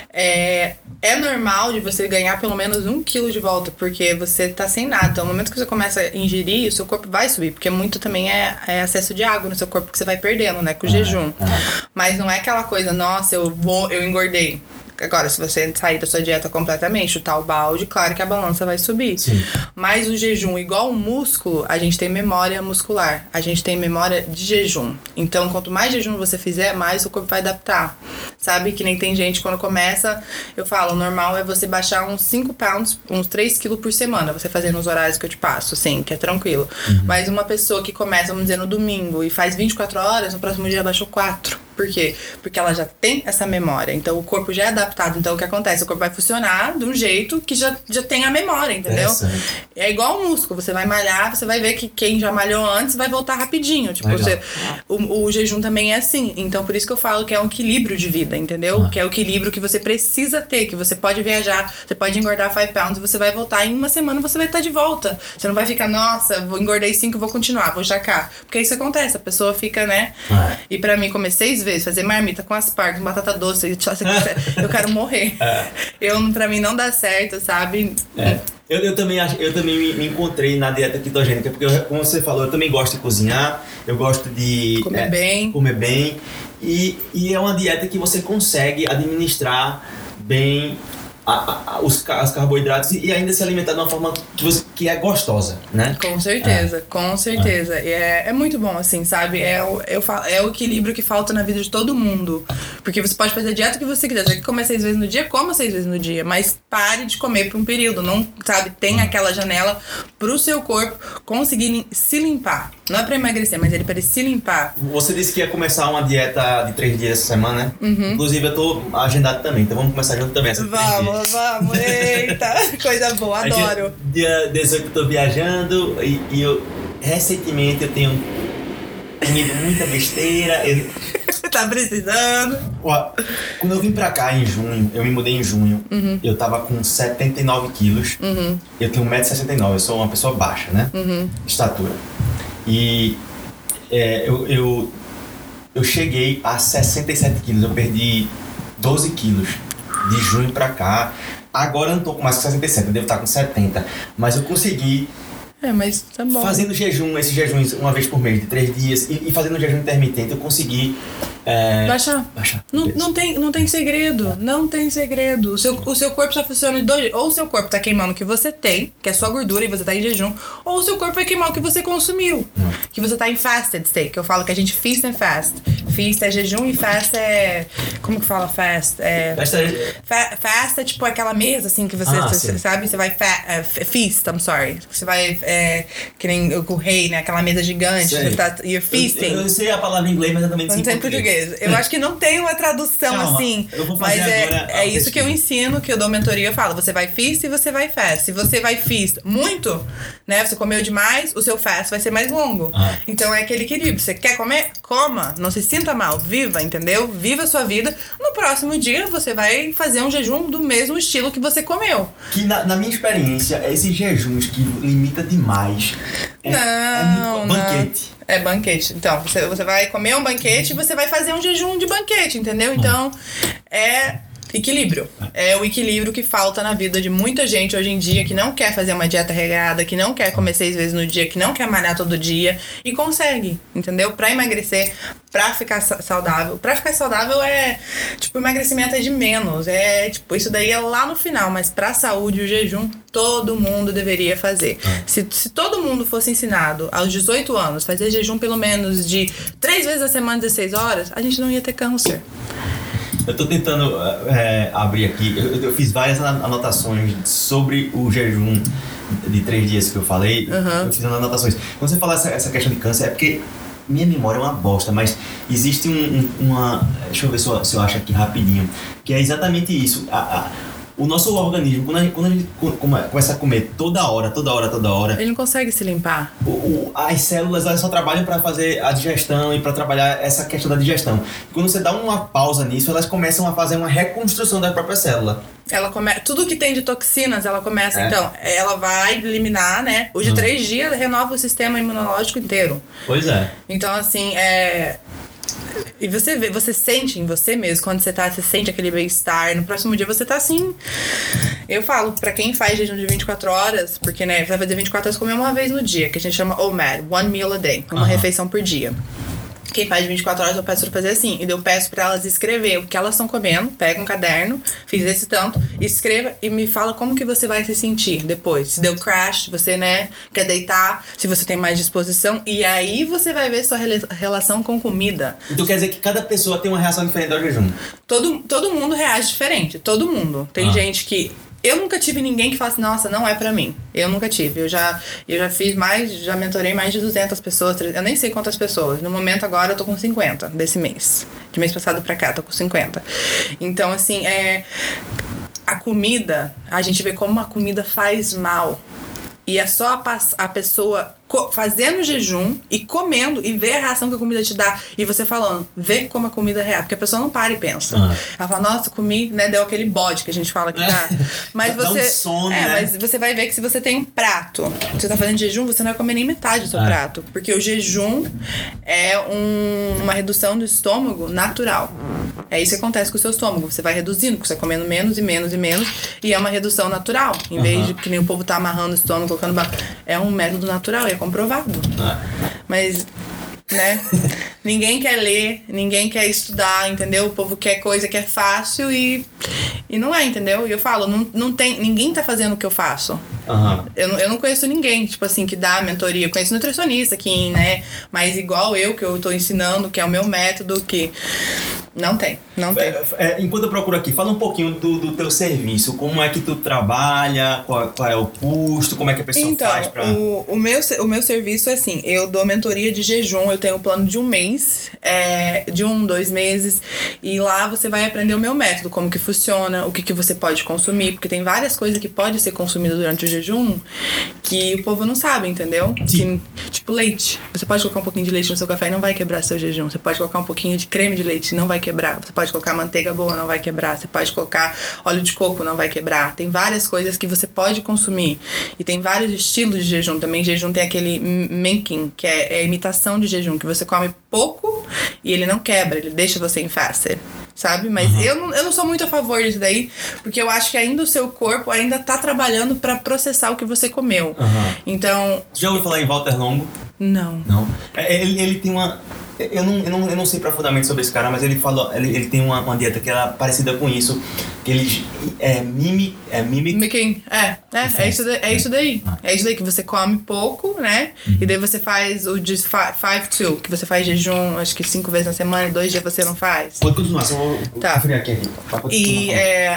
S1: É normal de você ganhar pelo menos 1 quilo de volta, porque você tá sem nada. Então, no momento que você começa a ingerir, o seu corpo vai subir, porque muito também é excesso de água no seu corpo que você vai perdendo, né? Com o jejum. Mas não é aquela coisa, nossa, eu engordei. Agora, se você sair da sua dieta completamente, chutar o balde, claro que a balança vai subir.
S2: Sim.
S1: Mas o jejum, igual o músculo, a gente tem memória muscular. A gente tem memória de jejum. Então, quanto mais jejum você fizer, mais o corpo vai adaptar. Sabe? Que nem tem gente, quando começa, eu falo, o normal é você baixar uns 5 pounds, uns 3 quilos por semana, você fazendo os horários que eu te passo, assim, que é tranquilo. Mas uma pessoa que começa, vamos dizer, no domingo e faz 24 horas, no próximo dia baixou 4. Por quê? Porque ela já tem essa memória. Então, o corpo já é adaptado. Então, o que acontece? O corpo vai funcionar de um jeito que já tem a memória, entendeu? É igual o músculo. Você vai malhar, você vai ver que quem já malhou antes vai voltar rapidinho. Tipo, o jejum também é assim. Então, por isso que eu falo que é um equilíbrio de vida, entendeu? Que é o equilíbrio que você precisa ter. Que você pode viajar, você pode engordar 5 pounds e você vai voltar. Em uma semana você vai estar de volta. Você não vai ficar, nossa, engordei 5, vou continuar, vou jacar. Porque isso acontece. A pessoa fica, né? E pra mim, comer 6 vezes, fazer marmita com aspargo, batata doce, eu quero morrer. Pra mim não dá certo, sabe?
S2: Eu também me encontrei na dieta ketogênica, porque como você falou, eu também gosto de cozinhar, eu gosto de
S1: comer bem.
S2: E é uma dieta que você consegue administrar bem os carboidratos e ainda se alimentar de uma forma que é gostosa, né?
S1: Com certeza, com certeza. E é muito bom, assim, sabe? É o equilíbrio que falta na vida de todo mundo. Porque você pode fazer a dieta que você quiser. Já que comer 6 vezes no dia, coma 6 vezes no dia. Mas pare de comer por um período. Não, sabe? Tem aquela janela pro seu corpo conseguir se limpar. Não é pra emagrecer, mas ele para se limpar.
S2: Você disse que ia começar uma dieta de 3 dias essa semana, né? Inclusive eu tô agendado também, então vamos começar junto também essa 3 dias.
S1: Vamos, eita, coisa boa, adoro.
S2: Dia 18 eu tô viajando e eu recentemente eu tenho comido muita besteira.
S1: Tá precisando.
S2: Ó, quando eu vim pra cá em junho, eu me mudei em junho, eu tava com 79 quilos, eu tenho 1,69m, eu sou uma pessoa baixa, né? Estatura. E eu cheguei a 67 quilos, eu perdi 12 quilos de junho pra cá. Agora eu não tô com mais 67, eu devo estar com 70. Mas eu consegui,
S1: mas tá bom.
S2: fazendo esses jejuns uma vez por mês de 3 dias e fazendo jejum intermitente, eu consegui
S1: baixar. Não tem segredo. Não tem segredo. O seu corpo só funciona de 2 jeitos. Ou o seu corpo tá queimando o que você tem, que é só gordura e você tá em jejum, ou o seu corpo vai queimar o que você consumiu. Que você tá em fasted state, que eu falo que a gente feast and fast. Feast é jejum e fast é... Como que fala fast? Fast é tipo aquela mesa assim que você sabe? Você vai feast, I'm sorry. Você vai que nem o rei, né? Aquela mesa gigante. Você tá, you're feasting.
S2: Eu sei a palavra em inglês, mas eu também não sei em português.
S1: Eu acho que não tem uma tradução assim.
S2: Eu vou fazer
S1: mas é isso que eu ensino, que eu dou mentoria, eu falo. Você vai feast e você vai fast. Se você vai feast muito, né? Você comeu demais, o seu fast vai ser mais longo. Então é aquele equilíbrio. Você quer comer? Coma. Não se sinta mal. Viva, entendeu? Viva a sua vida. No próximo dia, você vai fazer um jejum do mesmo estilo que você comeu.
S2: Que na minha experiência, esses jejuns que limita demais
S1: não,
S2: banquete.
S1: É banquete. Então, você vai comer um banquete e você vai fazer um jejum de banquete, entendeu? Então, é equilíbrio. É o equilíbrio que falta na vida de muita gente hoje em dia, que não quer fazer uma dieta regrada, que não quer comer 6 vezes no dia, que não quer malhar todo dia e consegue, entendeu? Pra emagrecer, pra ficar saudável. Pra ficar saudável tipo, emagrecimento é de menos. Tipo, isso daí é lá no final, mas pra saúde, o jejum, todo mundo deveria fazer. Se todo mundo fosse ensinado aos 18 anos, fazer jejum pelo menos de 3 vezes a semana, 16 horas, a gente não ia ter câncer.
S2: Eu tô tentando abrir aqui, eu fiz várias anotações sobre o jejum de 3 dias que eu falei, eu fiz anotações. Quando você fala essa questão de câncer, é porque minha memória é uma bosta, mas existe uma... Deixa eu ver se eu acho aqui rapidinho, que é exatamente isso. O nosso organismo, quando a gente começa a comer toda hora,
S1: ele não consegue se limpar.
S2: As células, elas só trabalham para fazer a digestão e para trabalhar essa questão da digestão. Quando você dá uma pausa nisso, elas começam a fazer uma reconstrução da própria célula.
S1: Tudo que tem de toxinas, ela começa, então, ela vai eliminar, né? Os de 3 dias renova o sistema imunológico inteiro.
S2: Pois é.
S1: Então, assim, e você sente em você mesmo, quando você sente aquele bem-estar, no próximo dia você tá assim. Eu falo, pra quem faz jejum de 24 horas, porque, né, vai fazer 24 horas comer uma vez no dia, que a gente chama OMAD, one meal a day, uma refeição por dia. Quem faz 24 horas eu peço pra fazer assim. E eu peço pra elas escrever o que elas estão comendo. Pega um caderno, fiz esse tanto, escreva e me fala como que você vai se sentir depois. Se deu crash, se você, né, quer deitar, se você tem mais disposição. E aí você vai ver sua relação com comida.
S2: Então quer dizer que cada pessoa tem uma reação diferente ao jejum?
S1: Todo mundo reage diferente. Todo mundo. Tem gente que... Eu nunca tive ninguém que fala assim, nossa, não é pra mim. Eu nunca tive. Eu já fiz já mentorei mais de 200 pessoas, eu nem sei quantas pessoas. No momento agora eu tô com 50 desse mês. De mês passado pra cá, tô com 50. Então, assim, a comida, a gente vê como a comida faz mal. E é só a pessoa fazendo jejum e comendo e ver a reação que a comida te dá. E você falando, vê como a comida é real. Porque a pessoa não para e pensa. Ela fala, nossa, comi, né? Deu aquele bode que a gente fala que dá. Mas
S2: dá um sono, né?
S1: Mas você vai ver que se você tem um prato, você tá fazendo jejum, você não vai comer nem metade do seu prato. Porque o jejum é uma redução do estômago natural. É isso que acontece com o seu estômago. Você vai reduzindo, porque você vai comendo menos e menos e menos. E é uma redução natural. Em vez de que nem o povo tá amarrando o estômago, colocando... É um método natural, é comprovado. Mas né? Ninguém quer ler, ninguém quer estudar, entendeu? O povo quer coisa que é fácil e não é, entendeu? E eu falo, não tem, ninguém tá fazendo o que eu faço.
S2: Uhum.
S1: Eu não conheço ninguém, tipo assim, que dá mentoria. Eu conheço nutricionista aqui, né? Mas igual eu, que eu tô ensinando, que é o meu método, que não tem.
S2: Enquanto eu procuro aqui, fala um pouquinho do teu serviço. Como é que tu trabalha? Qual é o custo? Como é que a pessoa faz pra...
S1: O meu serviço é assim, eu dou mentoria de jejum, eu tenho um plano de 1 mês, de 2 meses, e lá você vai aprender o meu método, como que funciona, o que você pode consumir, porque tem várias coisas que podem ser consumidas durante o jejum que o povo não sabe, entendeu? Que, tipo leite. Você pode colocar um pouquinho de leite no seu café e não vai quebrar seu jejum. Você pode colocar um pouquinho de creme de leite e não vai quebrar. Você pode colocar manteiga boa, não vai quebrar. Você pode colocar óleo de coco, não vai quebrar. Tem várias coisas que você pode consumir. E tem vários estilos de jejum também. Jejum tem aquele Menking, que é a imitação de jejum, que você come pouco e ele não quebra, ele deixa você em fasted, sabe? Mas eu não sou muito a favor disso daí, porque eu acho que ainda o seu corpo ainda tá trabalhando pra processar o que você comeu. Então...
S2: Já ouviu falar em Walter Longo?
S1: Não.
S2: Ele tem uma... Eu não sei profundamente sobre esse cara, mas ele falou, ele tem uma dieta que era parecida com isso, que ele
S1: Mimicking. É isso daí. É isso daí que você come pouco, né? E daí você faz o de 5-2, que você faz jejum, acho que 5 vezes na semana e 2 dias você não faz.
S2: Pode continuar, só vou conferir aqui.
S1: E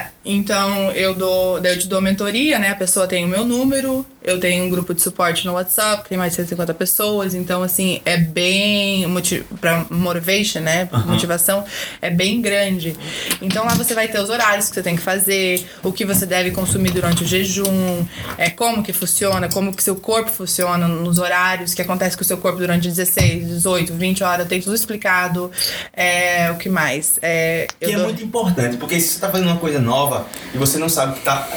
S1: então eu te dou mentoria, né? A pessoa tem o meu número, eu tenho um grupo de suporte no WhatsApp, que tem mais de 150 pessoas, então assim, é bem pra motivation, né? Motivação é bem grande. Então lá você vai ter os horários que você tem que fazer, o que você deve consumir durante o jejum, como que funciona, como que seu corpo funciona nos horários, que acontece com o seu corpo durante 16, 18, 20 horas, tem tudo explicado. O que mais?
S2: É muito importante, porque se você tá fazendo uma coisa nova e você não sabe que tá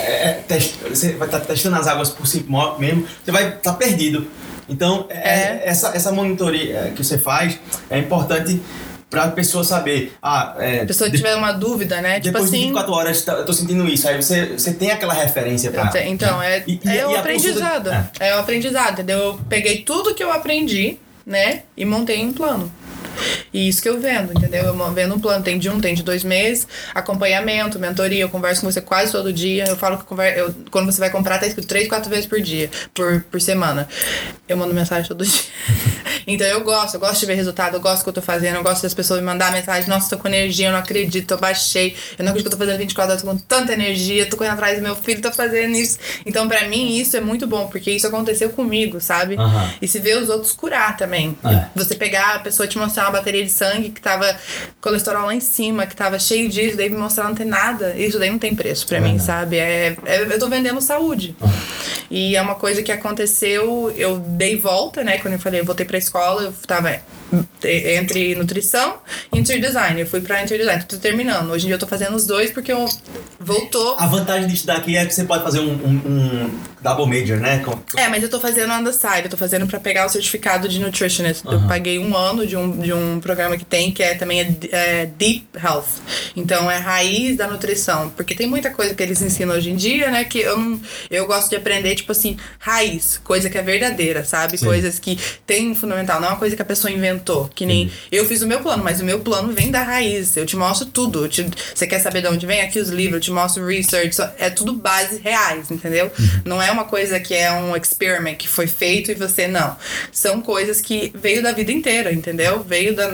S2: você vai estar testando as águas por si mesmo, você vai estar perdido. Então, essa monitoria que você faz é importante pra pessoa saber.
S1: A pessoa que tiver uma dúvida, né?
S2: Depois
S1: tipo
S2: de 24 horas, eu tô sentindo isso. Aí você tem aquela referência pra...
S1: Então, o aprendizado. É o aprendizado, entendeu? Eu peguei tudo que eu aprendi, né? E montei um plano. E isso que eu vendo, entendeu? Eu vendo um plano, tem de 1, tem de 2 meses, acompanhamento, mentoria, eu converso com você quase todo dia. Eu falo que quando você vai comprar, tá escrito 3, 4 vezes por dia, por semana. Eu mando mensagem todo dia. Então eu gosto de ver resultado, eu gosto do que eu tô fazendo, eu gosto das pessoas me mandar mensagem, nossa, tô com energia, eu não acredito, eu baixei, eu não acredito que eu tô fazendo 24 horas, tô com tanta energia, tô correndo atrás do meu filho, tô fazendo isso. Então pra mim isso é muito bom, porque isso aconteceu comigo, sabe? E se ver os outros curar também. Você pegar a pessoa te mostrar uma bateria de sangue que tava colesterol lá em cima, que tava cheio disso, daí me mostrar não tem nada, isso daí não tem preço pra mim, sabe? Eu tô vendendo saúde. E é uma coisa que aconteceu, eu dei volta, né? Quando eu falei, eu voltei pra escola, eu tava entre nutrição e interior design. Eu fui pra interior design, tô terminando. Hoje em dia eu tô fazendo os dois porque eu voltou.
S2: A vantagem disso daqui é que você pode fazer um double major, né?
S1: Mas eu tô fazendo on the side, eu tô fazendo pra pegar o certificado de nutritionist. Eu paguei 1 ano de um programa que tem, que também é Deep Health. Então é raiz da nutrição. Porque tem muita coisa que eles ensinam hoje em dia, né? Que eu gosto de aprender, tipo assim, raiz. Coisa que é verdadeira, sabe? Sim. Coisas que tem um fundamental. Não é uma coisa que a pessoa inventou. Que nem eu fiz o meu plano, mas o meu plano vem da raiz. Eu te mostro tudo. Você quer saber de onde vem? Aqui os livros, eu te mostro research. É tudo bases reais, entendeu? Não é uma coisa que é um experiment que foi feito e você não. São coisas que veio da vida inteira, entendeu? Veio da...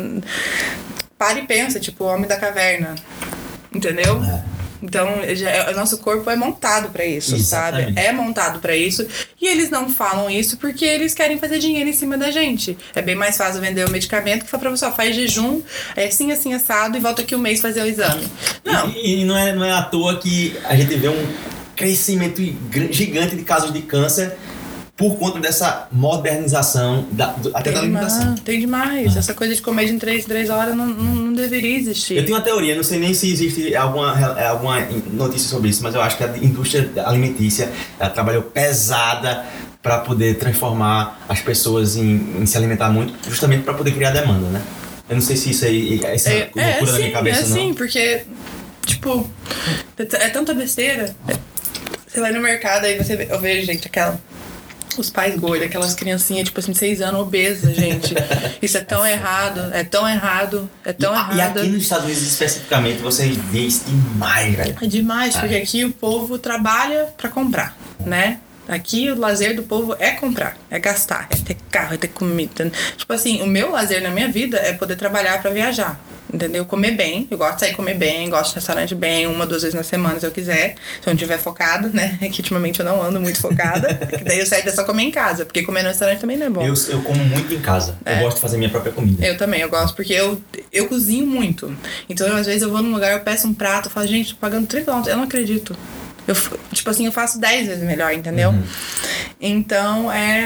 S1: Para e pensa, tipo o homem da caverna. Entendeu? Então, o nosso corpo é montado pra isso, sabe? É montado pra isso. E eles não falam isso porque eles querem fazer dinheiro em cima da gente. É bem mais fácil vender o medicamento que falar pra você, faz jejum, assim, assado, e volta aqui um mês fazer o exame. Não.
S2: E não é à toa que a gente vê um crescimento gigante de casos de câncer por conta dessa modernização até da alimentação.
S1: Tem demais. Essa coisa de comer de 3 horas não deveria existir.
S2: Eu tenho uma teoria, não sei nem se existe alguma notícia sobre isso, mas eu acho que a indústria alimentícia ela trabalhou pesada para poder transformar as pessoas em se alimentar muito, justamente para poder criar demanda, né? Eu não sei se isso aí é loucura da minha cabeça, não.
S1: Sim, porque, tipo, é tanta besteira. Você vai no mercado, aí eu vejo, gente, Os pais gordos, aquelas criancinhas, tipo assim, de 6 anos, obesas, gente. Isso é tão errado, é tão errado, é tão errado.
S2: E aqui nos Estados Unidos, especificamente, você vê isso demais, velho.
S1: É demais, porque aqui o povo trabalha pra comprar, né? Aqui o lazer do povo é comprar, é gastar, é ter carro, é ter comida. Tipo assim, o meu lazer na minha vida é poder trabalhar pra viajar. Entendeu? Comer bem, eu gosto de sair comer bem, gosto de restaurante bem, 1, 2 vezes na semana se eu quiser, se eu não estiver focada, né? Que ultimamente eu não ando muito focada, que daí eu saio só comer em casa, porque comer no restaurante também não é bom.
S2: Eu como muito em casa, eu gosto de fazer minha própria comida.
S1: Eu também, eu gosto, porque eu cozinho muito. Então, às vezes eu vou num lugar, eu peço um prato, eu falo, gente, tô pagando 30 dólares, eu não acredito. Tipo assim, eu faço 10 vezes melhor, entendeu? Então,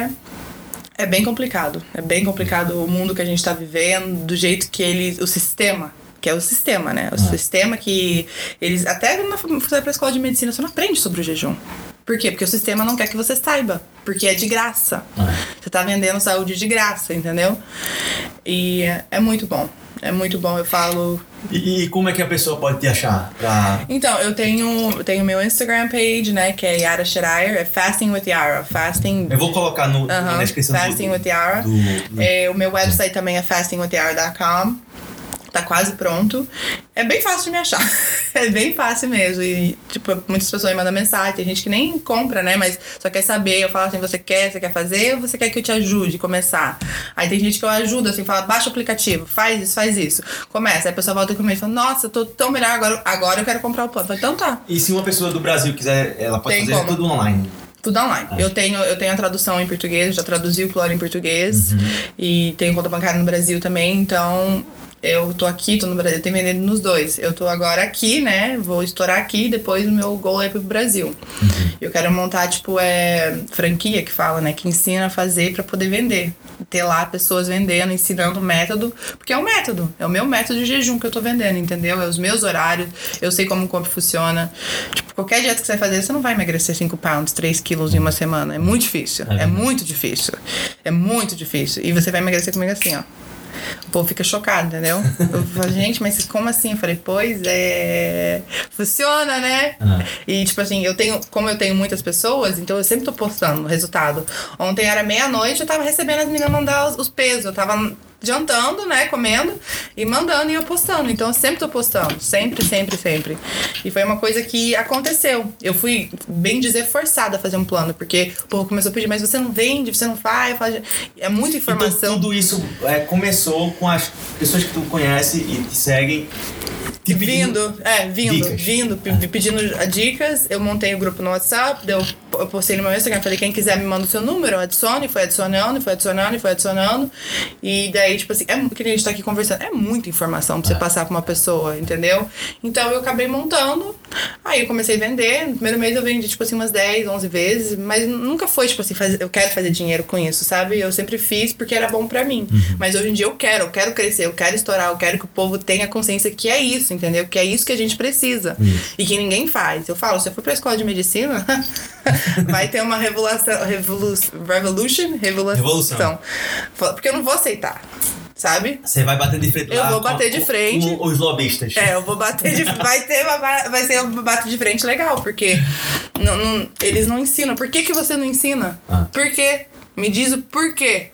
S1: é bem complicado. É bem complicado o mundo que a gente tá vivendo, do jeito que o sistema, que é o sistema, né? O sistema que eles... Até quando você vai pra escola de medicina, você não aprende sobre o jejum. Por quê? Porque o sistema não quer que você saiba. Porque é de graça. Você tá vendendo saúde de graça, entendeu? E é muito bom. É muito bom, eu falo...
S2: E como é que a pessoa pode te achar?
S1: Então, eu tenho meu Instagram page, né? Que é Yara Schreier, é Fasting with Yara. Fasting...
S2: Eu vou colocar na descrição
S1: Fasting with Yara. O meu website também é fastingwithyara.com. Tá quase pronto. É bem fácil de me achar. É bem fácil mesmo. E, tipo, muitas pessoas me mandam mensagem. Tem gente que nem compra, né? Mas só quer saber. Eu falo assim, você quer fazer ou você quer que eu te ajude a começar? Aí tem gente que eu ajudo, assim, fala, baixa o aplicativo, faz isso. Começa. Aí a pessoa volta comigo e fala, nossa, eu tô tão melhor agora eu quero comprar o plano. Eu falo, então tá.
S2: E se uma pessoa do Brasil quiser, ela pode fazer tudo online?
S1: Tudo online. Eu tenho a tradução em português, já traduzi o plano em português. E tenho conta bancária no Brasil também, então... Eu tô aqui, tô no Brasil, tenho vendendo nos dois. Eu tô agora aqui, né? Vou estourar aqui, depois o meu goal é pro Brasil. Eu quero montar, tipo, franquia que fala, né? Que ensina a fazer pra poder vender. Ter lá pessoas vendendo, ensinando o método. Porque é um método. É o meu método de jejum que eu tô vendendo, entendeu? É os meus horários. Eu sei como o corpo funciona. Tipo, qualquer dieta que você vai fazer, você não vai emagrecer 5 pounds, 3 quilos em uma semana. É muito difícil. É muito difícil. É muito difícil. E você vai emagrecer comigo assim, ó. O povo fica chocado, entendeu? Eu falo, gente, mas como assim? Eu falei, pois funciona, né? E tipo assim, como eu tenho muitas pessoas, então eu sempre tô postando o resultado. Ontem era 12:00, eu tava recebendo as meninas mandar os pesos. Eu tava jantando, né, comendo e mandando e eu postando. Então eu sempre tô postando, sempre. E foi uma coisa que aconteceu. Eu fui, bem dizer, forçada a fazer um plano, porque o povo começou a pedir, mas você não vende, você não faz, eu falo, é muita informação.
S2: Então, tudo isso começou com as pessoas que tu conhece e te seguem.
S1: Vindo, pedindo dicas. Eu montei o grupo no WhatsApp, eu postei no meu Instagram, falei, quem quiser me manda o seu número, eu adicione, foi adicionando. E daí, tipo assim, que a gente tá aqui conversando, é muita informação pra você passar pra uma pessoa, entendeu? Então eu acabei montando, aí eu comecei a vender. No primeiro mês eu vendi, tipo assim, umas 10, 11 vezes, mas nunca foi, tipo assim, eu quero fazer dinheiro com isso, sabe? Eu sempre fiz porque era bom pra mim. Mas hoje em dia eu quero crescer, eu quero estourar, eu quero que o povo tenha consciência que é isso, entendeu? Que é isso que a gente precisa. E que ninguém faz. Eu falo, se eu for pra escola de medicina, vai ter uma revolução. Porque eu não vou aceitar. Sabe?
S2: Você vai bater de frente lá.
S1: Eu vou bater de frente.
S2: Com os lobistas.
S1: Eu vou bater de frente. Vai ser um bate de frente legal, porque eles não ensinam. Por que você não ensina? Por quê? Me diz o porquê.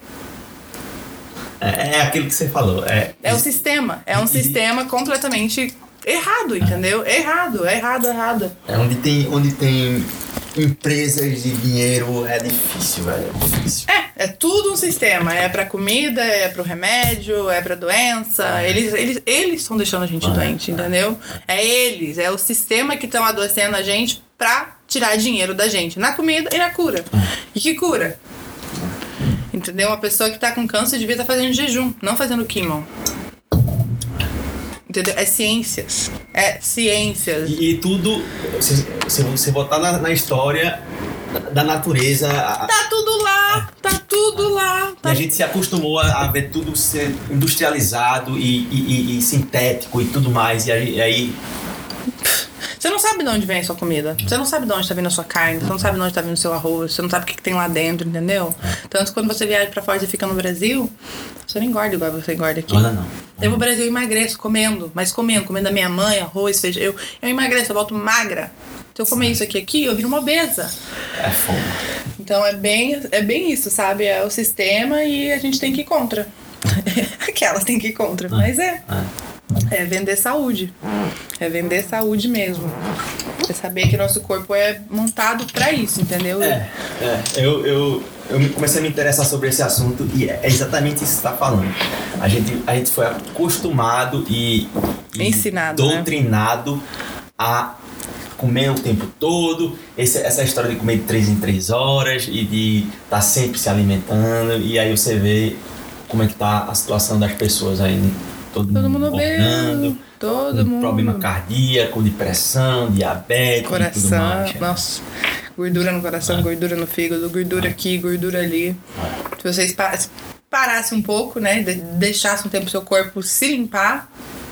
S2: É aquilo que você falou.
S1: É o sistema. É um sistema completamente errado, entendeu? Errado.
S2: É onde tem empresas de dinheiro, é difícil, velho. É difícil.
S1: É tudo um sistema. É pra comida, é pro remédio, é pra doença. Eles estão deixando a gente doente, entendeu? É o sistema que estão adoecendo a gente pra tirar dinheiro da gente. Na comida e na cura. E que cura? Entendeu? Uma pessoa que tá com câncer devia estar fazendo jejum, não fazendo quimio. Entendeu? É ciências.
S2: E tudo, se você botar na história da natureza...
S1: Tá tudo lá.
S2: E a gente se acostumou a ver tudo ser industrializado e sintético e tudo mais. E aí...
S1: Você não sabe de onde vem a sua comida. Você não sabe de onde tá vindo a sua carne. Você não sabe de onde tá vindo o seu arroz. Você não sabe o que tem lá dentro, entendeu? Tanto que quando você viaja pra fora e fica no Brasil, você não engorda igual você engorda aqui.
S2: Não.
S1: Eu vou pro Brasil e emagreço comendo a minha mãe, arroz, feijão. Eu emagreço, eu volto magra. Se eu comer isso aqui, eu viro uma obesa.
S2: É fogo.
S1: Então é bem isso, sabe? É o sistema e a gente tem que ir contra. Aquelas tem que ir contra, mas é vender saúde. É vender saúde mesmo. É saber que nosso corpo é montado pra isso, entendeu?
S2: Eu comecei a me interessar sobre esse assunto e é exatamente isso que você tá falando. A gente foi acostumado e
S1: ensinado,
S2: doutrinado, né, a comer o tempo todo, essa história de comer de 3 em 3 horas e de estar sempre se alimentando, e aí você vê como é que tá a situação das pessoas aí, todo mundo
S1: obeso, todo mundo
S2: problema cardíaco, depressão, diabetes,
S1: coração,
S2: e tudo mais.
S1: Nossa, gordura no coração, gordura no fígado, gordura aqui, gordura ali. Se vocês parassem um pouco, né, deixassem um tempo pro seu corpo se limpar,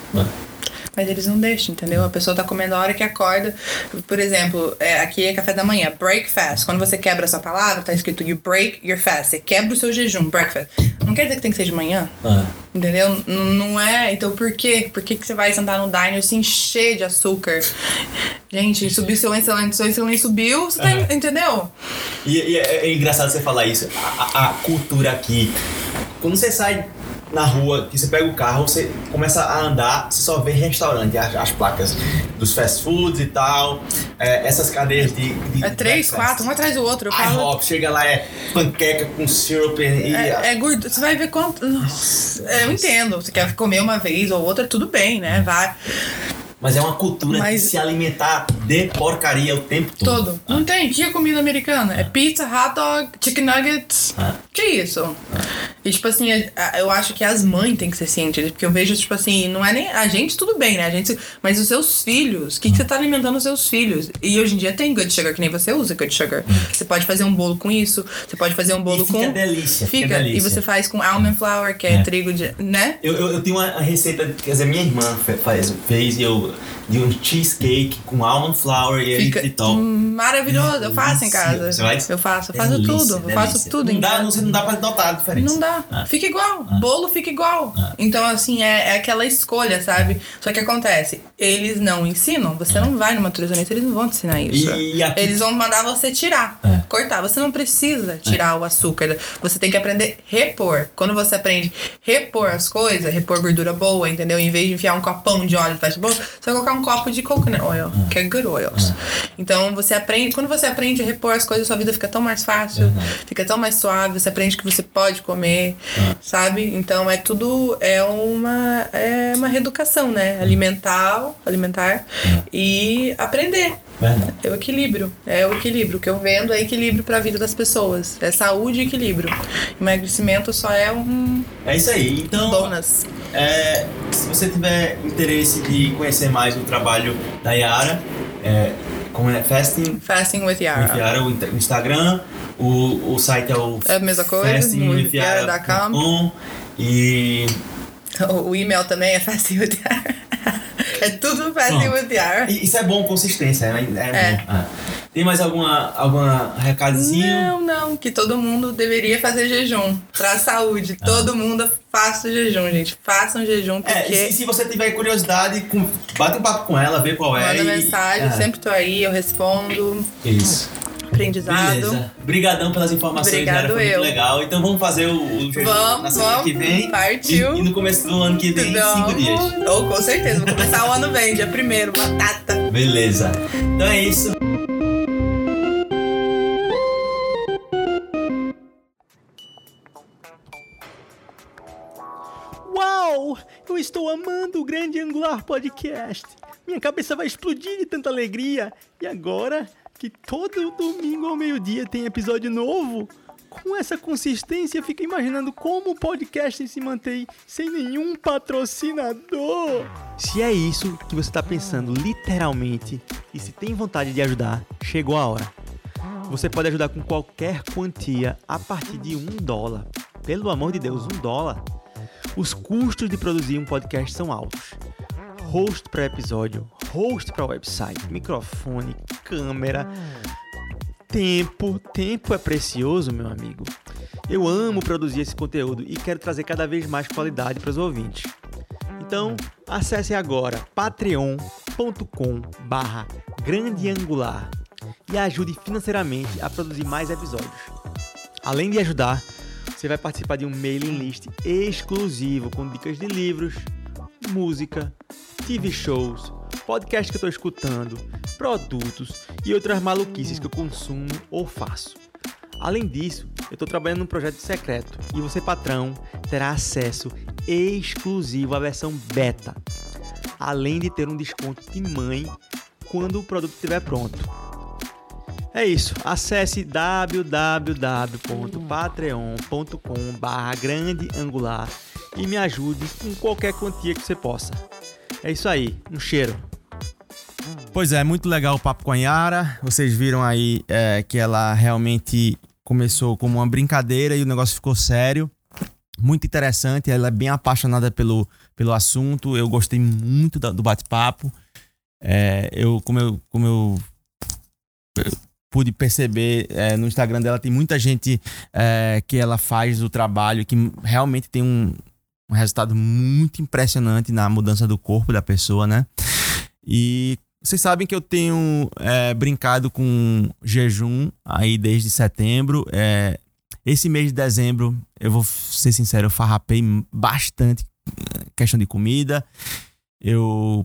S1: mas eles não deixam, entendeu? A pessoa tá comendo a hora que acorda. Por exemplo, aqui é café da manhã, break fast. Quando você quebra essa palavra, tá escrito you break your fast. Você quebra o seu jejum, breakfast. Não quer dizer que tem que ser de manhã, entendeu? Não é. Então por quê? Por que você vai sentar no diner se encher de açúcar? Gente, subiu seu insulina subiu, você tá, entendeu?
S2: E é engraçado você falar isso. A cultura aqui, quando você sai na rua, que você pega o carro, você começa a andar, você só vê restaurante, as placas dos fast foods e tal, essas cadeias de
S1: 3, 4, um atrás do outro.
S2: IHOP, chega lá, panqueca com syrup e
S1: gordura, você vai ver quanto. Nossa, eu entendo, você quer comer uma vez ou outra, tudo bem, né? Vai.
S2: Mas é uma cultura de se alimentar de porcaria o tempo todo.
S1: Não tem. Que é comida americana? É pizza, hot dog, chicken nuggets. Que isso? E tipo assim, eu acho que as mães têm que ser cientes. Porque eu vejo, tipo assim, não é nem... A gente tudo bem, né? Mas os seus filhos, o que você tá alimentando os seus filhos? E hoje em dia tem good sugar, que nem você usa good sugar. Você pode fazer um bolo com isso. Você pode fazer um bolo
S2: fica delícia. Fica delícia.
S1: E você faz com almond flour, que é trigo de... Né?
S2: Eu tenho uma receita, quer dizer, minha irmã fez e eu... de um cheesecake com almond flour e eritritol.
S1: Maravilhoso, eu faço em casa.
S2: Você vai?
S1: Eu faço tudo. Eu faço tudo em casa.
S2: Não dá pra notar a diferença.
S1: Não dá. Fica igual. Bolo fica igual. Então, assim, é aquela escolha, sabe? Só que acontece, eles não ensinam, você não vai numa nutricionista, eles não vão te ensinar isso. Eles vão mandar você tirar, cortar. Você não precisa tirar o açúcar. Você tem que aprender a repor. Quando você aprende a repor as coisas, repor gordura boa, entendeu? Em vez de enfiar um copão de óleo de fast boa, você vai colocar um copo de coconut oil, que é good oils. Então quando você aprende a repor as coisas, sua vida fica tão mais fácil, fica tão mais suave, você aprende que você pode comer, sabe? Então é uma reeducação, né? Alimentar e aprender. É o equilíbrio. O que eu vendo é equilíbrio pra vida das pessoas. É saúde e equilíbrio. Emagrecimento só é um...
S2: É isso aí. Então,
S1: bônus.
S2: Se você tiver interesse de conhecer mais o trabalho da Yara, como é
S1: Fasting with Yara.
S2: O Instagram, o site é
S1: a mesma coisa,
S2: fastingwithyara.com e
S1: o e-mail também é Fasting with Yara. É tudo Fasting with Yara.
S2: Isso é bom, consistência, né? Bom. Tem mais algum recadinho?
S1: Não, que todo mundo deveria fazer jejum pra saúde. Todo mundo faça jejum, gente. Façam jejum, porque...
S2: E se você tiver curiosidade, bate um papo com ela, vê qual
S1: Manda mensagem, sempre tô aí, eu respondo.
S2: Isso.
S1: Aprendizado.
S2: Beleza. Obrigadão pelas informações,
S1: Obrigado,
S2: foi muito legal. Então vamos fazer o jejum na semana que vem.
S1: Partiu.
S2: E no começo do ano que vem, 5 dias.
S1: Com certeza, vou começar o ano bem, dia 1º, batata.
S2: Beleza. Então é isso.
S4: Uau! Eu estou amando o Grande Angular Podcast. Minha cabeça vai explodir de tanta alegria. E agora que todo domingo ao meio-dia tem episódio novo, com essa consistência eu fico imaginando como o podcast se mantém sem nenhum patrocinador. Se é isso que você está pensando literalmente e se tem vontade de ajudar, chegou a hora. Você pode ajudar com qualquer quantia a partir de $1. Pelo amor de Deus, $1. Os custos de produzir um podcast são altos. Host para episódio, host para website, microfone, câmera. Tempo é precioso, meu amigo. Eu amo produzir esse conteúdo e quero trazer cada vez mais qualidade para os ouvintes. Então, acesse agora patreon.com/grandeangular e ajude financeiramente a produzir mais episódios. Além de ajudar, você vai participar de um mailing list exclusivo com dicas de livros, música, TV shows, podcast que eu estou escutando, produtos e outras maluquices que eu consumo ou faço. Além disso, eu estou trabalhando num projeto secreto e você, patrão, terá acesso exclusivo à versão beta, além de ter um desconto de mãe quando o produto estiver pronto. É isso, acesse www.patreon.com/grandeangular e me ajude com qualquer quantia que você possa. É isso aí, um cheiro.
S3: Pois é, muito legal o papo com a Yara. Vocês viram aí que ela realmente começou como uma brincadeira e o negócio ficou sério. Muito interessante, ela é bem apaixonada pelo assunto. Eu gostei muito do bate-papo. Como eu pude perceber no Instagram dela, tem muita gente que ela faz o trabalho que realmente tem um resultado muito impressionante na mudança do corpo da pessoa, né? E vocês sabem que eu tenho brincado com jejum aí desde setembro. Esse mês de dezembro, eu vou ser sincero, eu farrapei bastante questão de comida. Eu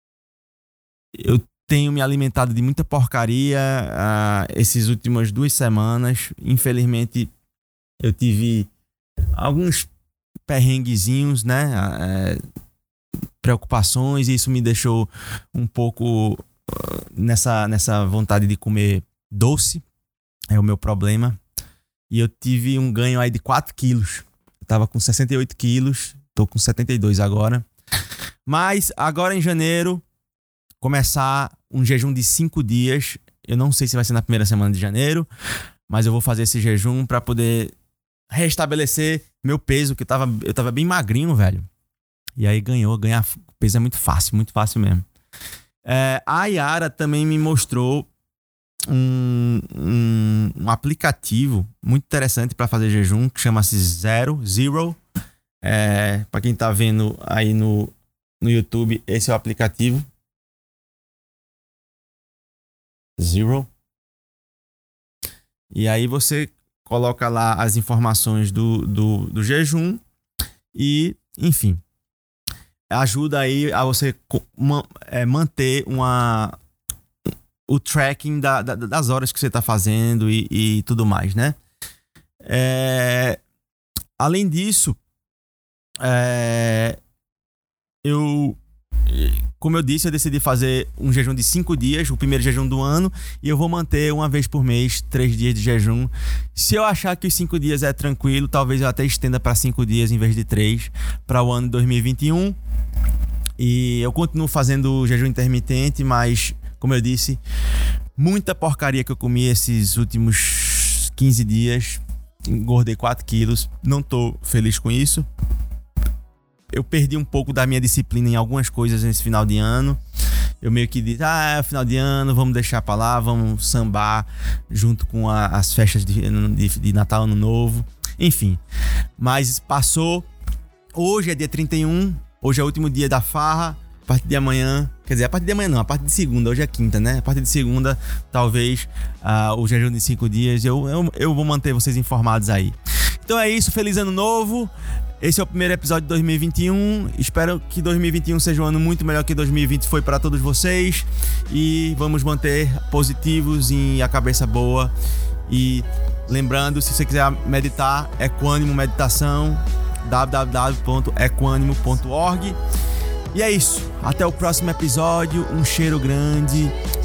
S3: tenho me alimentado de muita porcaria essas últimas 2 semanas. Infelizmente, eu tive alguns perrenguezinhos, né? Preocupações, e isso me deixou um pouco nessa vontade de comer doce. É o meu problema. E eu tive um ganho aí de 4 quilos. Eu tava com 68 quilos, tô com 72 agora. Mas agora em janeiro, começar um jejum de 5 dias. Eu não sei se vai ser na primeira semana de janeiro, mas eu vou fazer esse jejum pra poder restabelecer meu peso, que eu tava bem magrinho, velho. E aí ganhar peso é muito fácil mesmo. A Yara também me mostrou um aplicativo muito interessante para fazer jejum, que chama-se Zero. Para quem tá vendo aí no YouTube, esse é o aplicativo. Zero. E aí você coloca lá as informações do jejum e, enfim, ajuda aí a você manter o tracking das horas que você está fazendo e tudo mais, né? Além disso, como eu disse, eu decidi fazer um jejum de 5 dias, o primeiro jejum do ano, e eu vou manter uma vez por mês 3 dias de jejum. Se eu achar que os 5 dias é tranquilo, talvez eu até estenda para 5 dias em vez de 3 para o ano de 2021. E eu continuo fazendo jejum intermitente, mas, como eu disse, muita porcaria que eu comi esses últimos 15 dias. Engordei 4 quilos, não tô feliz com isso. Eu perdi um pouco da minha disciplina em algumas coisas nesse final de ano. Eu meio que disse, final de ano, vamos deixar pra lá, vamos sambar junto com as festas de Natal, Ano Novo. Enfim, mas passou. Hoje é dia 31, hoje é o último dia da farra. A partir de amanhã, quer dizer, a partir de amanhã não, a partir de segunda, hoje é quinta, né? A partir de segunda, talvez, o jejum de 5 dias, eu vou manter vocês informados aí. Então é isso, feliz ano novo. Esse é o primeiro episódio de 2021. Espero que 2021 seja um ano muito melhor que 2020 foi para todos vocês. E vamos manter positivos e a cabeça boa. E lembrando, se você quiser meditar, Equânimo Meditação, www.equanimo.org. E é isso. Até o próximo episódio. Um cheiro grande.